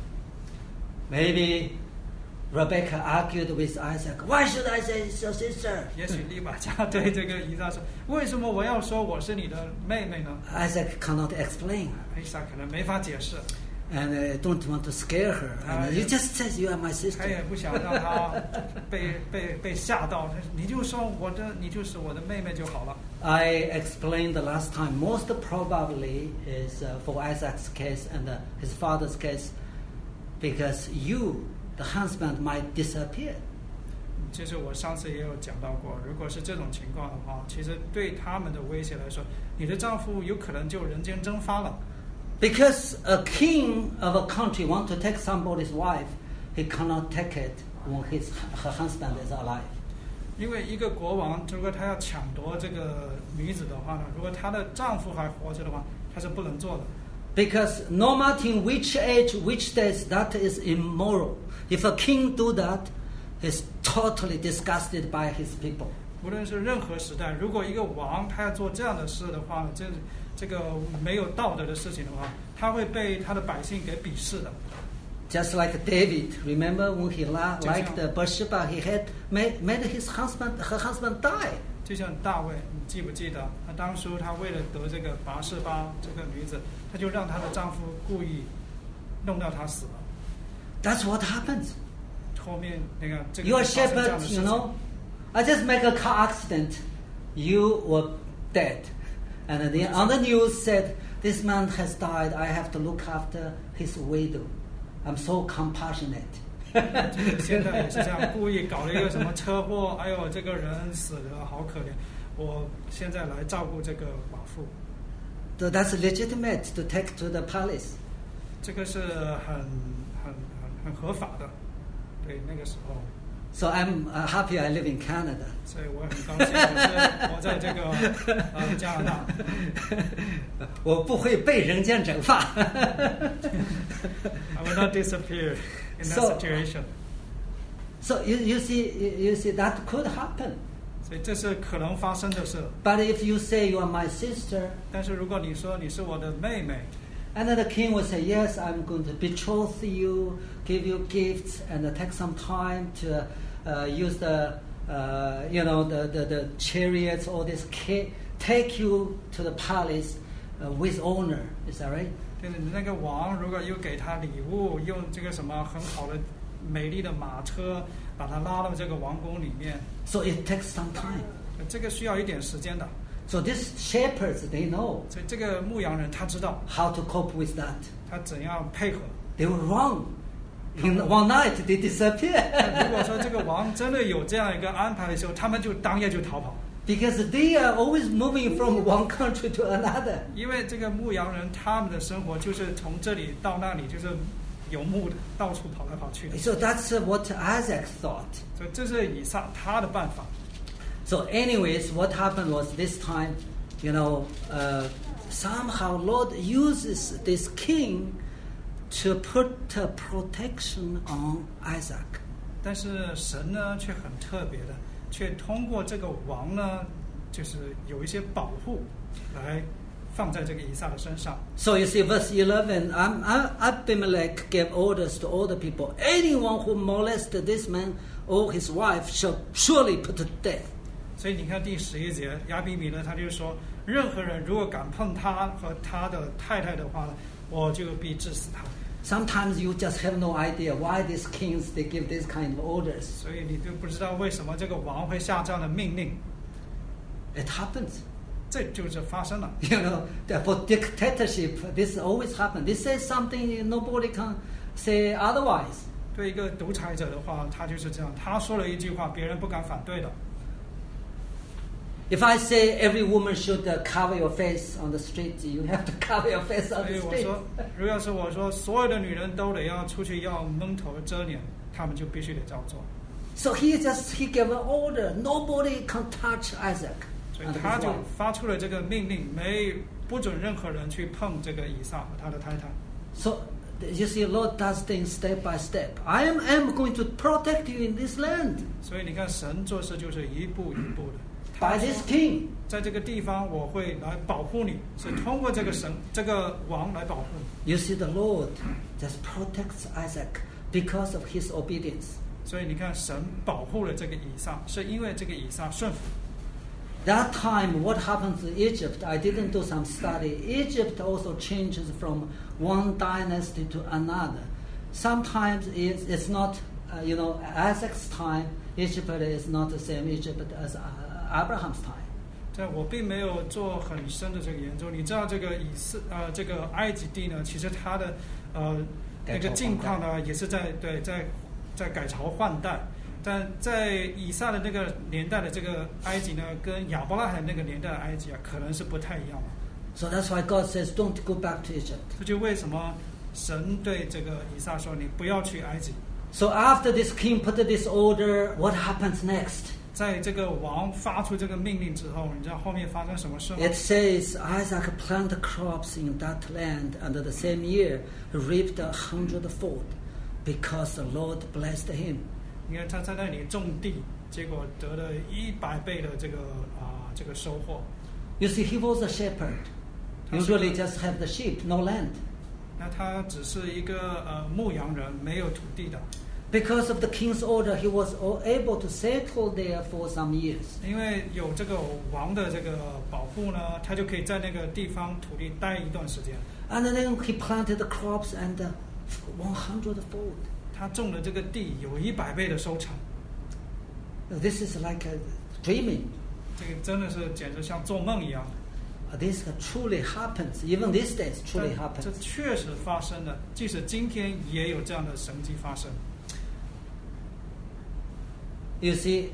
Maybe Rebecca argued with Isaac, "Why should I say it's your sister?" 也许利百加对这个以撒说：“为什么我要说我是你的妹妹呢？” Isaac cannot explain. 以撒可能没法解释。 And don't want to scare her. And you just says you are my sister. 他也不想让她被吓到，你就说你就是我的妹妹就好了。 I explained the last time. Most probably is for Isaac's case and his father's case, because you, the husband, might disappear. 其实我上次也有讲到过，如果是这种情况的话，其实对他们的威胁来说，你的丈夫有可能就人间蒸发了。 Because a king of a country wants to take somebody's wife, he cannot take it when her husband is alive. 因为一个国王，如果他要抢夺这个女子的话呢，如果她的丈夫还活着的话，他是不能做的。 Because no matter in which age, which days, that is immoral. If a king do that, he's totally disgusted by his people. 无论是任何时代，如果一个王他要做这样的事的话呢，这个没有道德的事情的话，他会被他的百姓给鄙视的。 Just like David, remember when he liked Bathsheba, he had made her husband die. 就像大卫，你记不记得？他当初他为了得这个拔示巴这个女子，他就让她的丈夫故意弄到她死了。 That's what happens. 后面那个这个 You're a shepherd, you know. I just make a car accident. You were dead. And then on the news said, this man has died. I have to look after his widow. I'm so compassionate. 现在也是这样，故意搞了一个什么车祸，哎呦，这个人死了，好可怜。我现在来照顾这个寡妇。 So that's legitimate to take to the palace. 这个是很合法的，对那个时候。 So I'm happy I live in Canada. 所以我很高兴，我在这个加拿大。 我不会被人间蒸发。 I will not disappear in that situation. So you see that could happen. 所以这是可能发生的事。 But if you say you are my sister, 但是如果你说你是我的妹妹。 And then the king will say, "Yes, I'm going to betroth you, give you gifts, and take some time to use the chariots, all this, take you to the palace with honor." Is that right? 对的，那个王如果又给他礼物，用这个什么很好的、美丽的马车，把他拉到这个王宫里面。 So it takes some time. 这个需要一点时间的。 So these shepherds, they know. 所以这个牧羊人他知道 how to cope with that. 他怎样配合。 They were wrong. In one night, they disappear. 如果说这个王真的有这样一个安排的时候，他们就当夜就逃跑。 Because they are always moving from one country to another. 因为这个牧羊人他们的生活就是从这里到那里，就是游牧的，到处跑来跑去的。 So that's what Isaac thought. 所以这是以撒他的办法。 So anyways, what happened was this time, somehow Lord uses this king to put protection on Isaac. 但是神呢，却很特别的，却通过这个王呢，就是有一些保护来放在这个以撒的身上。 So you see, verse 11, Abimelech gave orders to all the people, anyone who molested this man or his wife shall surely put to death. 所以你看第11节，亚比米勒他就说，任何人如果敢碰他和他的太太的话呢，我就必治死他。 Sometimes you just have no idea why these kings they give this kind of orders. 所以你就不知道为什么这个王会下这样的命令。 It happens. 这就是发生了。 For dictatorship, this always happens. They say something nobody can say otherwise. 对一个独裁者的话，他就是这样，他说了一句话，别人不敢反对的。 If I say every woman should cover your face on the street, you have to cover your face on the street. 所以我说，如果是我说，所有的女人都得要出去要蒙头遮脸，她们就必须得照做。 So he gave an order. Nobody can touch Isaac. 所以他就发出了这个命令，不准任何人去碰这个以撒和他的太太。 So you see, Lord does things step by step. I am going to protect you in this land. 所以你看，神做事就是一步一步的。 by this king. 在这个地方我会来保护你，是通过这个神这个王来保护你。 You see, the Lord just protects Isaac because of his obedience. 所以你看，神保护了这个以撒，是因为这个以撒顺服。 That time, what happened to Egypt? I didn't do some study. Egypt also changes from one dynasty to another. Sometimes it's not, Isaac's time. Egypt is not the same Egypt as Abraham's time. 这我并没有做很深的这个研究。你知道这个这个埃及地呢，其实它的那个境况呢，也是在改朝换代。但在以撒的那个年代的这个埃及呢，跟亚伯拉罕那个年代的埃及啊，可能是不太一样的。 So that's why God says, "Don't go back to Egypt." 这就为什么神对这个以撒说：“你不要去埃及。” So after this king put this order, what happens next? 在这个王发出这个命令之后，你知道后面发生什么事吗？ It says Isaac planted crops in that land, and the same year he reaped 100-fold, because the Lord blessed him. 你看他在那里种地，结果得了100倍的这个收获。 You see, he was a shepherd. Usually just have the sheep, no land. 那他只是一个牧羊人，没有土地的。 Because of the king's order, he was able to settle there for some years. 因为有这个王的这个保护呢，他就可以在那个地方土地待一段时间。 And then he planted the crops and 100-fold. 他种的这个地有100倍的收成。 This is like dreaming. 这个真的是简直像做梦一样。 This truly happens. Even these days, truly 这 happens. 确实发生的，即使今天也有这样的神迹发生。 You see,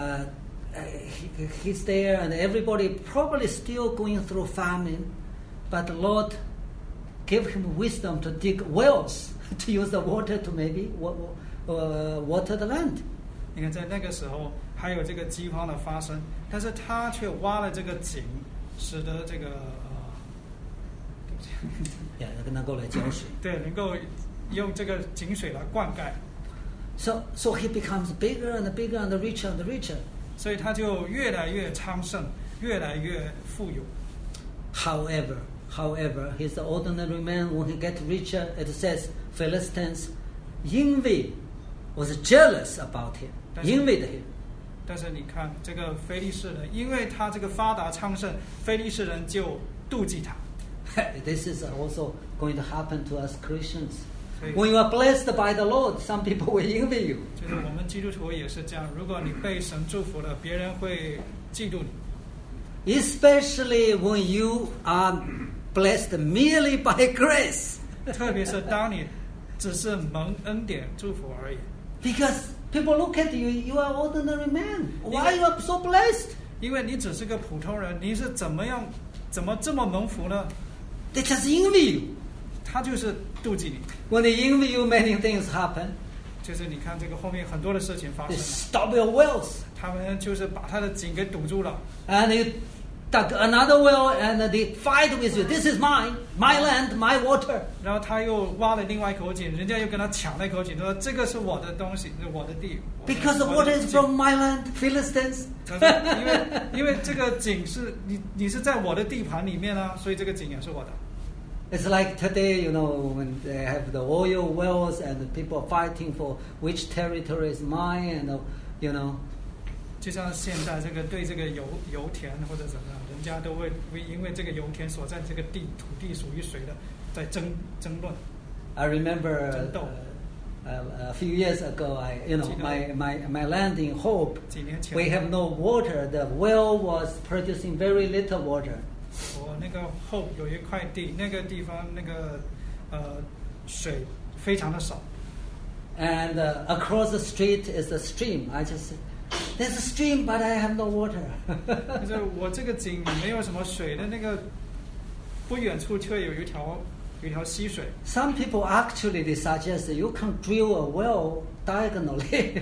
he's there, and everybody probably still going through famine, but the Lord gave him wisdom to dig wells to use the water to maybe water the land. 你看，在那个时候还有这个饥荒的发生，但是他却挖了这个井，使得这个能够来浇水。 对，能够用这个井水来灌溉。 So he becomes bigger and bigger and richer and richer. 所以他就越来越昌盛，越来越富有。 However, he's the ordinary man. When he gets richer, it says Philistines envy, was jealous about him, envied him. 但是你看这个非利士人，因为他这个发达昌盛，非利士人就妒忌他。 This is also going to happen to us Christians. When you are blessed by the Lord, some people will envy you. 就是我们基督徒也是这样，如果你被神祝福了，别人会嫉妒你。 Especially when you are blessed merely by grace. 特别是当你只是蒙恩典祝福而已。 Because people look at you, you are ordinary man. Why you are so blessed? 因为你只是个普通人，你是怎么这么蒙福呢？ They just envy you. 他就是妒忌你。 When they envy you, many things happen. 就是你看这个后面很多的事情发 They 生了， stop your wells. 他们就是把他的井给堵住了。 And they dug another well and they fight with you. This is mine, my land, my water. 然后他又挖了另外一口井，人家又跟他抢那口井，说这个是我的东西，是我的地。 Because the water is from my land, Philistines. 他说因为这个井是你是在我的地盘里面啊，所以这个井也是我的。 It's like today, when they have the oil wells and people are fighting for which territory is mine, and 就像现在这个对这个油田或者怎么样，人家都会因为这个油田所在这个土地属于谁的，在争论。 I remember a few years ago, my land in Hope, 几年前 we have no water. The well was producing very little water. 我那个后有一块地，那个地方那个水非常的少。 And across the street is a stream. I just said, there's a stream, but I have no water. 就是我这个井没有什么水的，那个不远处却有一条溪水。 Some people actually they suggest you can drill a well diagonally.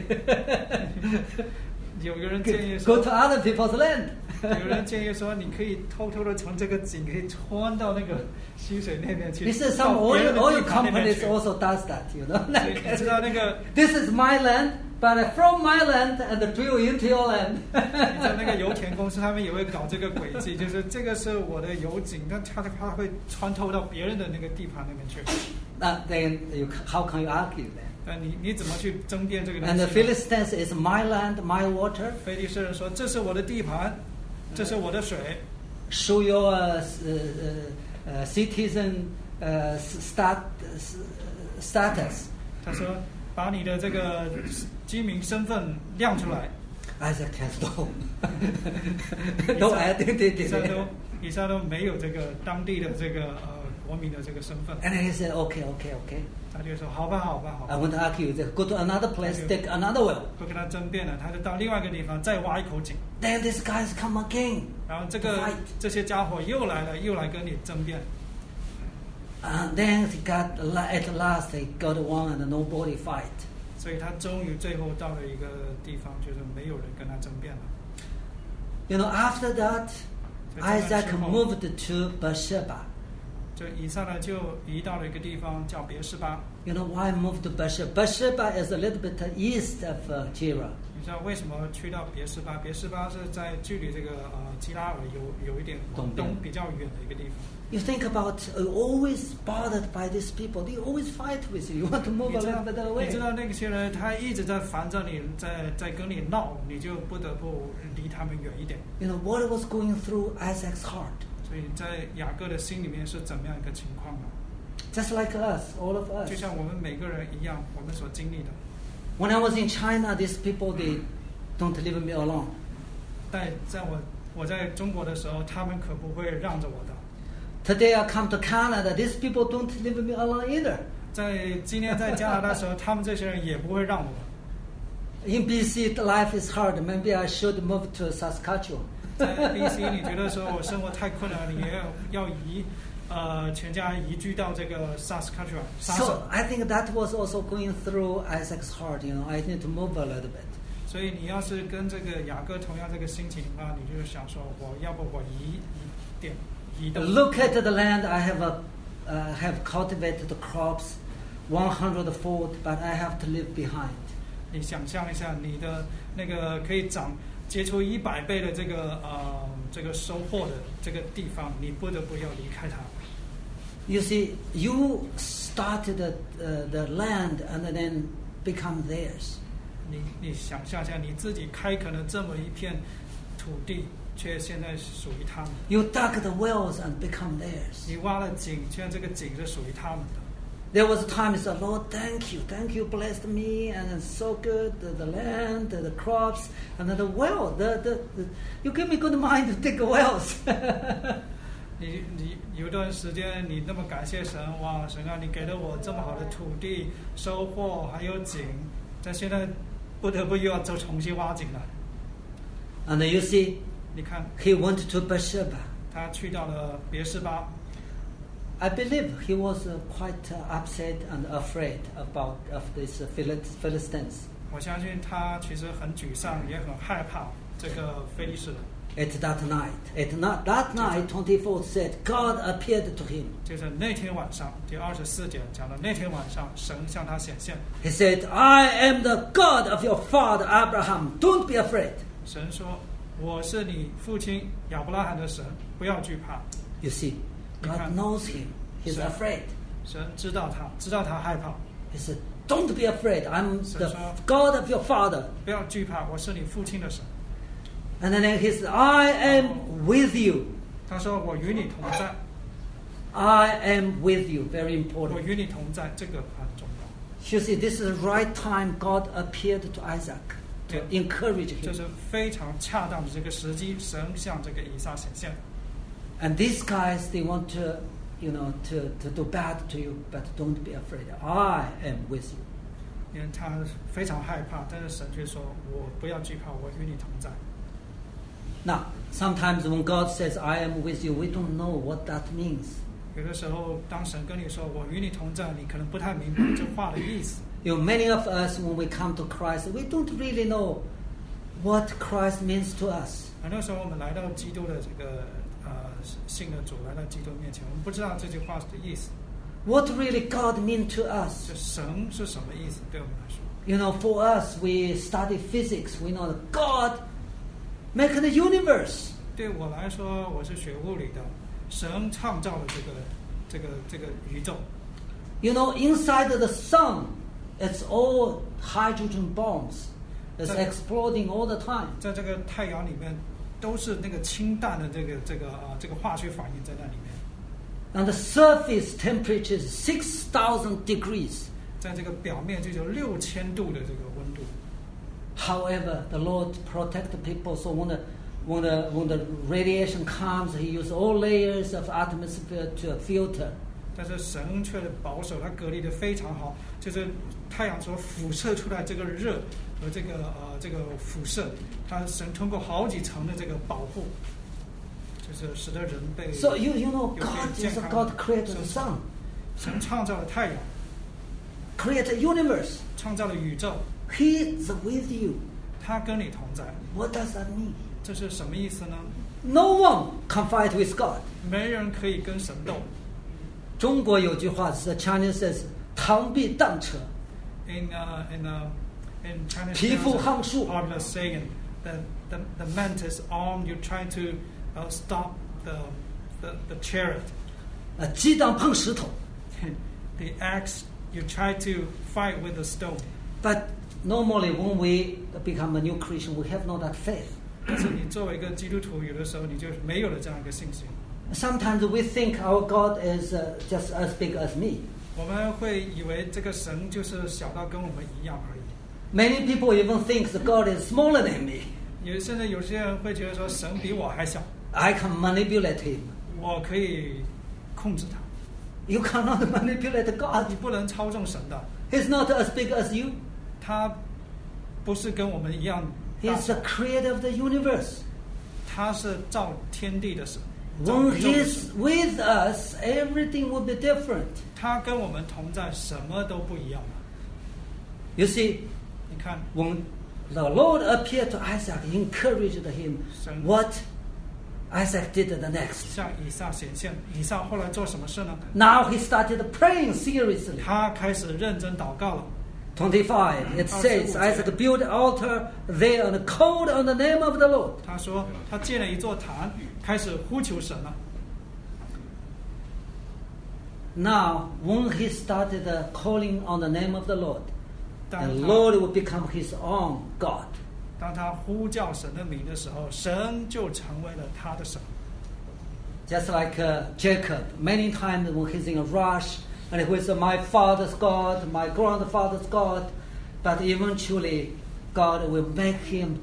有个人建议 Go 说 to other people's land. 有人建议说，你可以偷偷的从这个井可以穿到那个溪水那边去。 This is some 到别人的 oil 地盘那边 companies 去 also does that, 所以你知道那个 This is my land. but from my land and drill into your land. 你在那个油田公司，他们也会搞这个轨迹，就是这个是我的油井，但它会穿透到别人的那个地盘那边去。 Then how can you argue that? 那你怎么去争辩这个东西 And 呢 the Philistines is my land, my water. 非利士人说：“这是我的地盘，这是我的水。” Show your citizen status. 他说：“把你的这个居民身份亮出来。” Isaac has no identity. 以撒都没有这个当地的这个国民的这个身份。 And he said, okay. 他就说：“好吧。” I won't argue. Go to another place, take another well. 不跟他争辩了，他就到另外一个地方再挖一口井。 Then these guys come again. 然后这些家伙又来了，又来跟你争辩。 Then at last they got one and nobody fight. 所以他终于最后到了一个地方，就是没有人跟他争辩了。 You know, after that, 在这段 Isaac 之后 moved to Beersheba. 就以撒呢就移到了一个地方叫别是巴。 You know why moved to Beersheba? Beersheba is a little bit east of Gerar. 你知道为什么去到别是巴？别是巴是在距离这个基拉尔有一点往东比较远的一个地方。 You think about always bothered by these people. They always fight with you. You want to move a little bit 你知 away. 道那些人他一直在烦着你，在跟你闹，你就不得不离他们远一点。 You know what was going through Isaac's heart. 所以在雅各的心里面是怎么样一个情况呢？ Just like us, all of 就 us. 像我们每个人一样，我们所经历的。 When I was in China, these people, they don't leave me alone. 但在我在中国的时候，他们可不会让着我的。 Today I come to Canada, these people don't leave me alone either. 今天在加拿大的时候，他们这些人也不会让我。 In BC, life is hard. Maybe I should move to Saskatchewan. 在 BC， 你觉得说我生活太困难了，你要全家移居到这个 Saskatchewan 沙省。 So I think that was also going through Isaac's heart. You know, I need to move a little bit. 所以你要是跟这个雅各同样这个心情的话，你就想说，要不我移动。 Look at the land. I have cultivated the crops 100-fold, but I have to leave behind. 你想象一下，你的那个可以结出100倍的这个收获的这个地方，你不得不要离开它。 You see, you started the land and then become theirs. 你想象一下，你自己开垦了这么一片土地，却现在属于他们。 You dug the wells and become theirs. 你挖了井，现在这个井是属于他们的。 There was a time he said, Lord, thank you, blessed me, and it's so good, the land, the crops, and then the well, you give me good mind to dig wells. 你有段时间你那么感谢神，哇，神啊，你给了我这么好的土地收获，还有井，但现在不得不又要重新挖井了。 And you see, 你看， he went to Beersheba. 他去到了别是巴。 I believe he was quite upset and afraid of these Philistines. 我相信他其实很沮丧，也很害怕这个非利士人。 At that night, 24 said, God appeared to him. 就是那天晚上，第24节讲的那天晚上，神向他显现。 He said, I am the God of your father Abraham. Don't be afraid. 神说：“我是你父亲亚伯拉罕的神，不要惧怕。” You see, God knows him. He's afraid. 神知道他害怕。 He said, don't be afraid. I'm the God of your father. 不要惧怕，我是你父亲的神。 And then he said, I am with you. 他说：“我与你同在。” I am with you. Very 我 important. 与你同在，这个很重要。 You see, this is the right time God appeared to Isaac to encourage 这 him. 是非常恰当的这个时机，神向这个以撒显现。 And these guys, they want to, to do bad to you, but don't be afraid. I am with you. 因为他非常害怕，但是神却说：“我不要惧怕，我与你同在。” Now, sometimes when God says, I am with you, we don't know what that means. 有的时候，当神跟你说“我与你同在”，你可能不太明白这话的意思。 Many of us, when we come to Christ, we don't really know what Christ means to us. 很多时候，我们来到基督的这个信的主，来到基督面前，我们不知道这句话的意思。 What really God mean to us? 这神是什么意思？对我们来说 You know, for us, we study physics. We know that God make the universe. 对我来说，我是学物理的，神创造了这个宇宙。 You know, inside the sun, it's all hydrogen bombs. It's exploding all the time. 在这个太阳里面，都是那个氢弹的这个化学反应在那里面。 And the surface temperature is 6,000 degrees. 在这个表面就有6000度的这个温度。 However, the Lord protect the people. So when the radiation comes, He uses all layers of atmosphere to filter. 但是神却保守，它隔离的非常好，就是太阳所辐射出来这个热和这个辐射，它神通过好几层的这个保护，就是使得人被 So you know, God is a God created the sun, 神创造了太阳， created universe. 创造了宇宙， He is with you. 他跟你同在。 What does that mean? 这是什么意思呢？ No one can fight with God. 没人可以跟神斗。 中国有句话是 Chinese says 螳臂当车。 In Chinese, 皮肤夯树。 popular saying that the mantis arm you try to stop the chariot. 鸡蛋碰石头。 The axe you try to fight with a stone. But normally when we become a new Christian, we have not that faith. 但是你作为一个基督徒，有的时候你就没有了这样一个信心。 Sometimes we think our God is just as big as me. 我们会以为这个神就是小到跟我们一样而已。 Many people even think that God is smaller than me. 甚至有些人会觉得说神比我还小， I can manipulate Him. 我可以控制他。 You cannot manipulate God. 你不能操纵神的， He's not as big as you. 他不是跟我们一样大 He's the creator of the universe. 他是造天地的神。 When He's with us, everything will be different. 他跟我们同在，什么都不一样了。 You see, 你看， when the Lord appeared to Isaac, He encouraged him. What Isaac did the next. 向以撒显现，以撒后来做什么事呢？ Now he started praying seriously. 他开始认真祷告了。 25, it says, Isaac built an altar there and called on the name of the Lord. 他说他建了一座坛，开始呼求神了。 Now, when he started calling on the name of the Lord, the 当他 Lord will become his own God. 当他呼叫神的名的时候，神就成为了他的神。 Just like Jacob, many times when he's in a rush, and he was my father's God, my grandfather's God, but eventually God will make him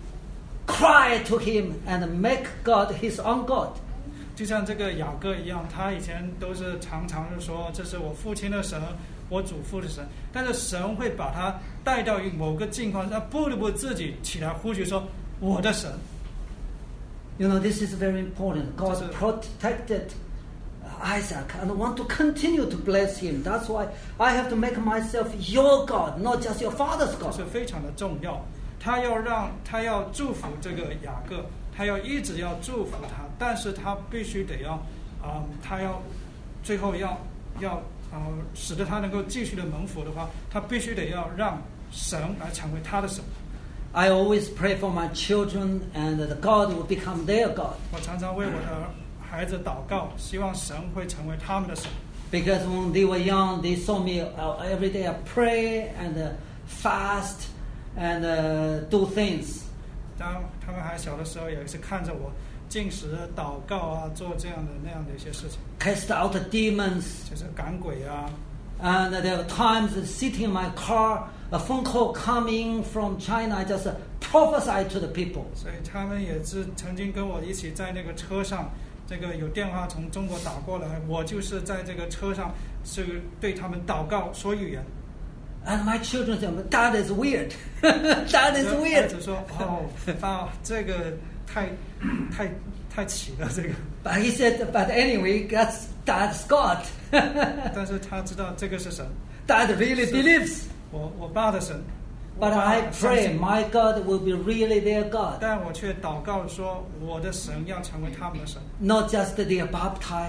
cry to him and make God his own God. 就像这个雅各一样，他以前都是常常就说这是我父亲的神，我祖父的神，但是神会把他带到某个境况，他不得不自己起来呼求说我的神。 You know, this is very important. God protected Isaac and want to continue to bless him. That's why I have to make myself your God, not just your father's 这 God. 是非常的重要。他要祝福这个雅各，他要一直要祝福他，但是他必须得要他要最后要使得他能够继续的蒙福的话，他必须得要让神来成为他的神。 I always pray for my children and that God will become their God. 我常常为我的孩子祷告，希望神会成为他们的神。 Because when they were young, they saw me every day I pray and fast and do things. 当他们还小的时候，也是看着我进食、祷告啊，做这样的那样的一些事情， Cast out the demons. 就是赶鬼啊。 And there were times sitting in my car, a phone call coming from China, I just prophesy to the people. 所以他们也是曾经跟我一起在那个车上，这个有电话从中国打过来，我就是在这个车上是对他们祷告说预言。 And my children said, "That is weird. That is 孩 weird." 子说：“哦，爸，这个太奇了，这个。” But he said, "But anyway, that's God. 但是他知道这个是神， That really believes." 我爸的神。 But I pray my God will be really their God. 但我却祷告说，我的神要成为他们的神， Not just that they are baptized,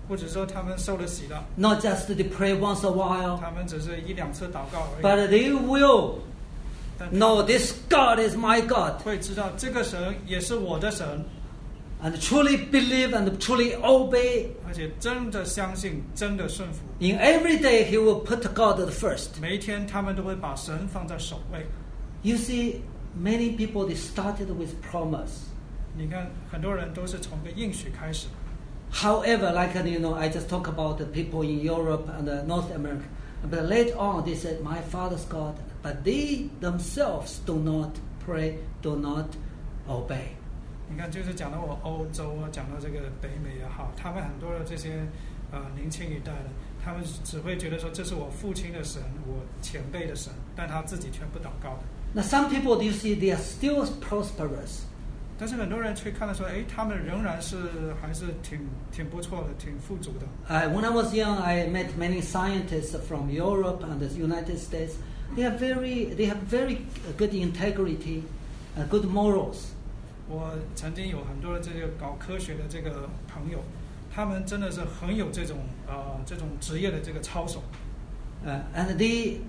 不只说他们受了洗了， not just they pray once a while, 他们只是一两次祷告而已， but they will 但 know this God is my God, 会知道这个神也是我的神， and truly believe and truly obey. 而且真的相信，真的顺服。 In every day, he will put God at first. 每一天他们都会把神放在首位。 You see, many people, they started with promise. 你看，很多人都是从个应许开始。 However, like, I just talk about the people in Europe and North America. But later on, they said, my father's God. But they themselves do not pray, do not obey. 你看，就是讲到我欧洲啊，讲到这个北美也好，他们很多的这些年轻一代的，他们只会觉得说这是我父亲的神，我前辈的神，但他自己却不祷告的。 Now, some people, you see, they are still prosperous. 但是很多人却看到说，哎，他们仍然是还是挺不错的，挺富足的。 When I was young, I met many scientists from Europe and the United States. They have very good integrity, good morals. 我曾经有很多的这个搞科学的这个朋友，他们真的是很有这种职业的这个操守。 And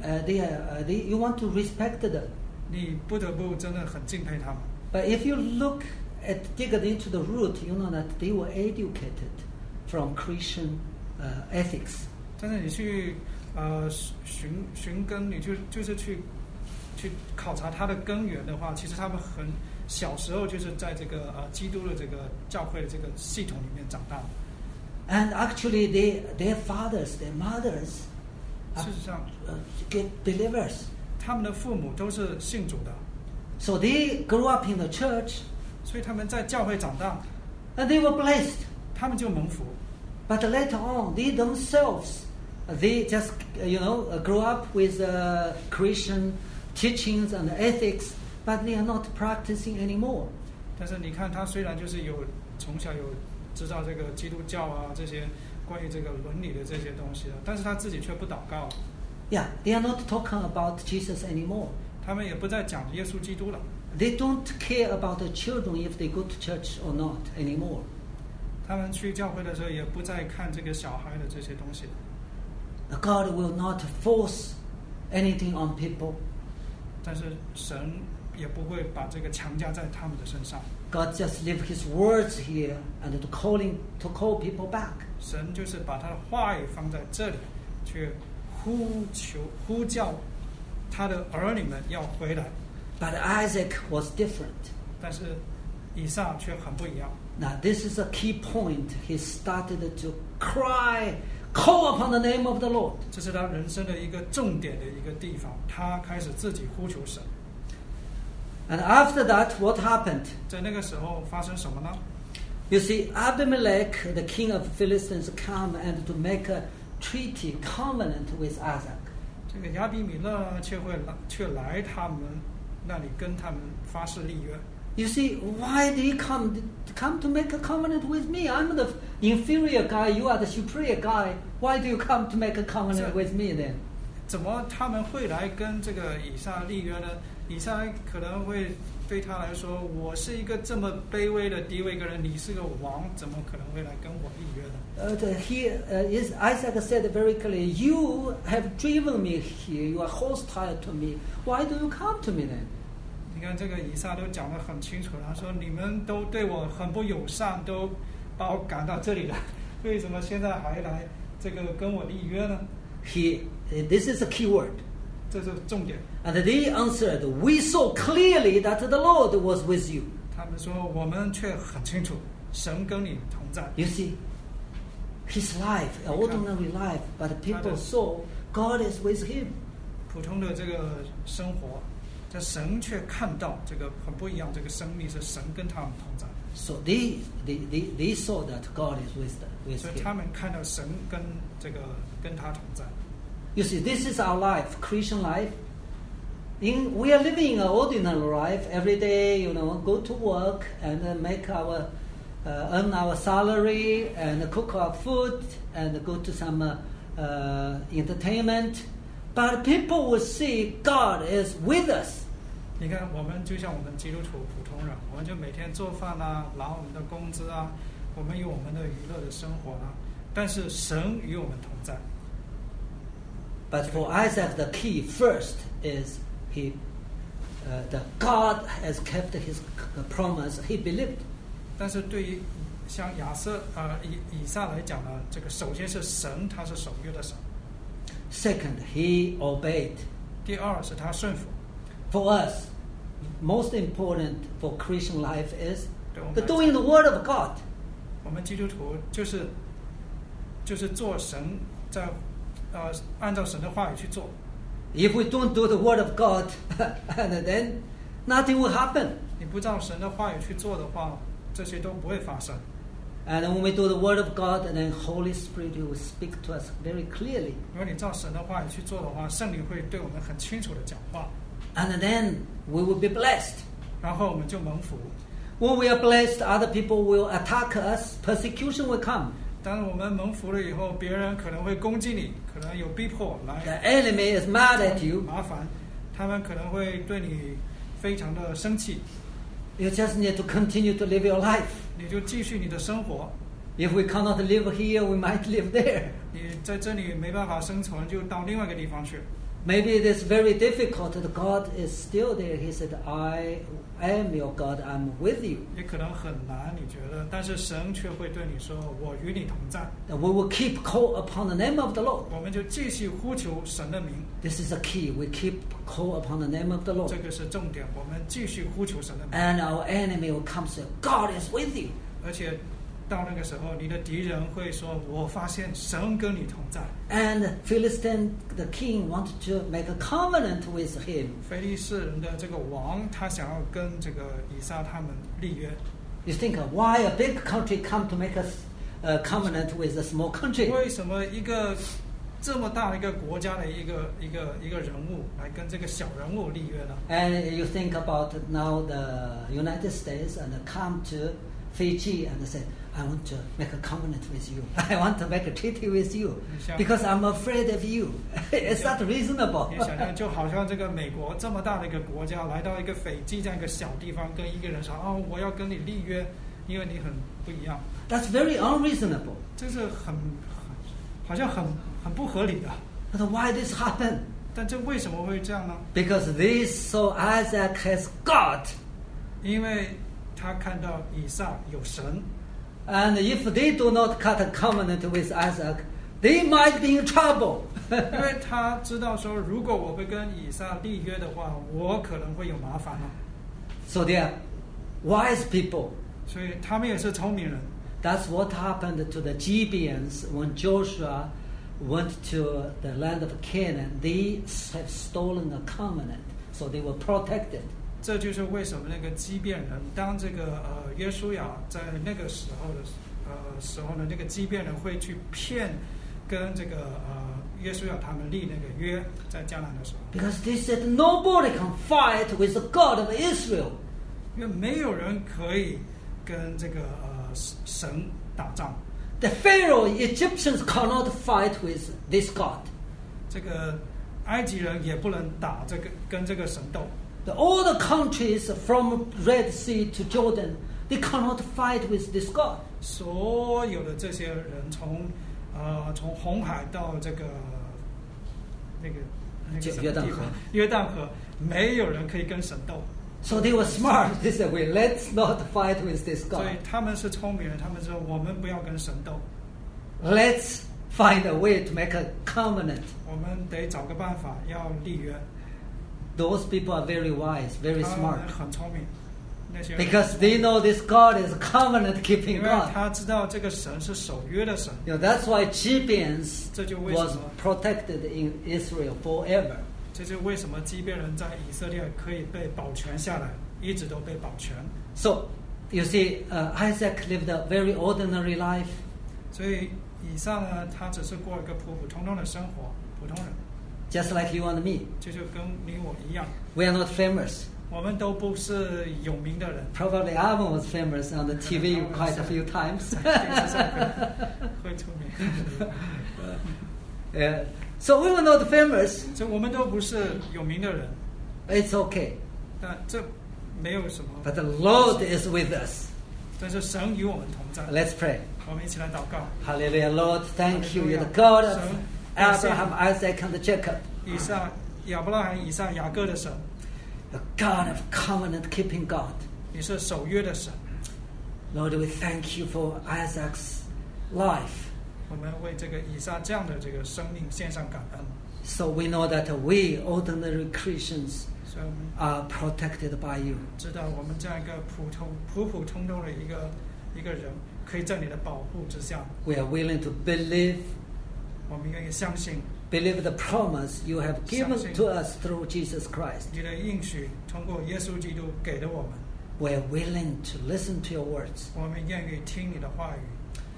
you want to respect them. 你不得不真的很敬佩他们。 But if you dig into the root, you know that they were educated from Christian ethics. 但是你去寻根，你就是去考察它的根源的话，其实他们很小时候就是在这个基督的这个教会的这个系统里面长大的。 And actually, their fathers, their mothers, 事实上， get believers. 他们的父母都是信主的， So they grew up in the church, 所以他们在教会长大， and they were blessed. 他们就蒙福。 But later on, they themselves, they just grew up with Christian teachings and ethics, but they are not practicing anymore. 但是你看，他虽然就是从小有知道这个基督教啊这些关于这个伦理的这些东西的，但是他自己却不祷告， Yeah, they are not talking about Jesus anymore. 他们也不再讲耶稣基督了， They don't care about the children if they go to church or not anymore. 他们去教会的时候也不再看这个小孩的这些东西了。 God will not force anything on people. 但是神也不会把这个强加在他们的身上， God just leave His words here and to call people back. 神就是把他的话语放在这里，去呼叫他的儿女们要回来。 But Isaac was different. 但是以撒却很不一样。 Now this is a key point. He started to call upon the name of the Lord. 这是他人生的一个重点的一个地方，他开始自己呼求神。 And after that, what happened? 在那个时候发生什么呢？ You see, Abimelech, the king of Philistines, come and to make a treaty, covenant with Isaac. 这个亚比米勒却来他们那里跟他们发誓立约。 You see, why did he come to make a covenant with me? I'm the inferior guy, you are the superior guy. Why do you come to make a covenant with me then? 怎么他们会来跟这个以撒立约呢？以撒可能会对他来说，我是一个这么卑微的低微一个人，你是个王，怎么可能会来跟我立约呢？ Isaac said very clearly, you have driven me here, you are hostile to me. Why do you come to me then? 你看这个以撒都讲得很清楚了，他说你们都对我很不友善，都把我赶到这里来，为什么现在还来这个跟我立约呢？ This is a key word. 这是重点。 And they answered, we saw clearly that the Lord was with you. 他们说我们却很清楚，神跟你同在。 You see, his life, ordinary life, but people saw God is with him. 普通的这个生活，这神却看到这个很不一样，这个生命是神跟他们同在。 So they saw that God is with 所以 him. 他们看到神跟他同在。 You see, this is our life, Christian life. We are living an ordinary life every day. Go to work and earn our salary and cook our food and go to some entertainment. But people will see God is with us. 你看，我们就像我们基督徒普通人，我们就每天做饭啊，拿我们的工资啊，我们有我们的娱乐的生活啊。 但是神与我们同在。 But for Isaac, the key first is the God has kept his promise. He believed. 但是对于像以撒来讲呢，这个首先是神，他是守约的神。 Second, he obeyed. 第二是他顺服。 For us, most important for Christian life is 对我们 the 来 doing the word of God. 我们基督徒就是做神在按照神的话语去做。 If we don't do the word of God, and then nothing will happen. 你不照神的话语去做的话，这些都不会发生。 And when we do the word of God, and then Holy Spirit will speak to us very clearly. 如果你照神的话语去做的话，圣灵会对我们很清楚的讲话， And then we will be blessed. 然后我们就蒙福。 When we are blessed, other people will attack us. Persecution will come. 当我们蒙福了以后，别人可能会攻击你，可能有逼迫 The 来 enemy is mad at you. 麻烦，他们可能会对你非常的生气， You just need to continue to live your life. 你就继续你的生活。 If we cannot live here, we might live there. 你在这里没办法生存，就到另外一个地方去。 Maybe it is very difficult. God is still there. He said, I am your God. I'm with you. 也可能很难，你觉得，但是神却会对你说：“我与你同在。 And we will keep call upon the name of the Lord. ” 我们就继续呼求神的名， This is the key. We keep call upon the name of the Lord. 这个是重点。我们继续呼求神的名， And our enemy will come and say, God is with you. 而且到那个时候，你的敌人会说：“我发现神跟你同在。 And Philistine, the king, wanted to make a covenant with him. ” 非利士人的这个王，他想要跟这个以撒他们立约。 You think, why a big country come to make a covenant with a small country? 为什么一个这么大的一个国家的一个人物来跟这个小人物立约呢？ And you think about now the United States and come to Fiji and say, I want to make a covenant with you. I want to make a treaty with you because I'm afraid of you. Is that reasonable? 你想象，就好像这个美国这么大的一个国家，来到一个斐济这样一个小地方，跟一个人说：“哦，我要跟你立约，因为你很不一样。” That's very unreasonable. 这是好像很不合理的。 But why this happened? 但这为什么会这样呢？ Because this so Isaac has God. 因为他看到以撒有神。 And if they do not cut a covenant with Isaac, they might be in trouble. 因为他知道说，如果我会跟以撒立约的话，我可能会有麻烦了。 So they are wise people. 所以他们也是聪明人。 That's what happened to the Gibeons when Joshua went to the land of Canaan. They have stolen a covenant, so they were protected. 这就是为什么那个基遍人，当这个约书亚在那个时候呢，这个基遍人会去骗跟这个约书亚他们立那个约，在迦南的时候， Because they said nobody can fight with the God of Israel. 因为没有人可以跟这个神打仗。 The Pharaoh, Egyptians cannot fight with this God. 这个埃及人也不能打跟这个神斗。 All the countries from Red Sea to Jordan, they cannot fight with this God. 所有的这些人从红海到这个那个什么地方约旦河，没有人可以跟神斗。 So they were smart. They said, "Well, let's not fight with this 所 God. 以他们是聪明人，他们说我们不要跟神斗， Let's find a way to make a covenant." 我们得找个办法要立约。 Those people are very wise, very 他 smart, 们很聪明，那些人 because they know this God is a covenant-keeping 因为 God. 他知道这个神是守约的神， That's why Gibeons 这就为什 was 么 protected in Israel forever. 这就为什么基遍人在以色列可以被保全下来，一直都被保全。 So, you see, Isaac lived a very ordinary life. 所以以上呢，他只是过一个普普通通的生活，普通人， Just like you and me. 这就跟你我一样， We are not famous. 我们都不是有名的人。 Probably Alvin was famous on the TV quite a few times. 电视上会出名， So we were not famous. 所以我们都不是有名的人， It's okay. 但这没有什么。 But the Lord is with us. 但是神与我们同在。 Let's pray. 我们一起来祷告。 Hallelujah, Lord. Thank you. You're the God of Abraham, Isaac, and Jacob. 以撒、亚伯拉罕、以撒、雅各的神， The God of covenant-keeping God. 你是守约的神。 Lord, we thank you for Isaac's life. 我们为这个以撒这样的这个生命献上感恩。 So we know that we, ordinary Christians, 所以我们 are protected by you. 知道我们这样一个普通的一个人，可以在你的保护之下。 We are willing to believe 我们愿意相信 the promise you have given to us through Jesus Christ. 你的应许，通过耶稣基督给了我们。 We are willing to listen to your words. 我们愿意听你的话语。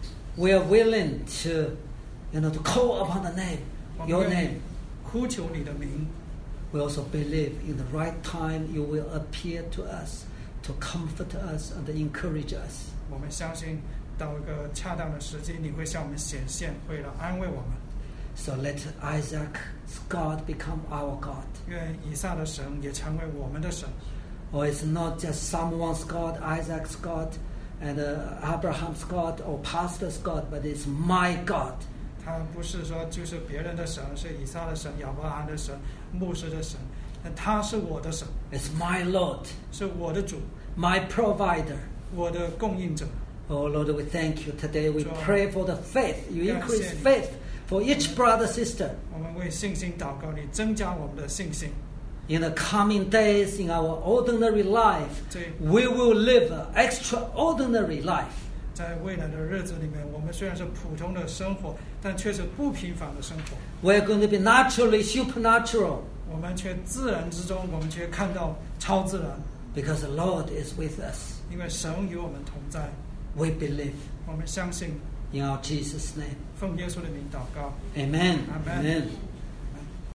We are willing to, to call upon the name, 我们 your 愿意 name. 呼求你的名。 We also believe in the right time you will appear to us to comfort us and encourage us. 我们相信到一个恰当的时机，你会向我们显现，为了安慰我们。 So let Isaac's God become our God. 愿以撒的神也成为我们的神。 Or it's not just someone's God, Isaac's God, and Abraham's God, or pastor's God, but it's my God. 他不是说就是别人的神，是以撒的神、亚伯拉罕的神、牧师的神，但他是我的神， It's my Lord, 是我的主， my provider. 我的供应者。 Oh Lord, we thank you. Today we John. pray for the faith. You Yes, increase yes. faith for each brother, sister. 我们为信心祷告，你增加我们的信心。 In the coming days, in our ordinary life, 这 we will live an extraordinary life. 在未来的日子里面，我们虽然是普通的生活，但却是不平凡的生活。 We're going to be naturally supernatural 我们却自然之中，我们却看到超自然， because the Lord is with us. 因为神与我们同在。 We believe 我们相信， in our Jesus' name. 奉耶稣的名祷告。 Amen. Amen. Amen.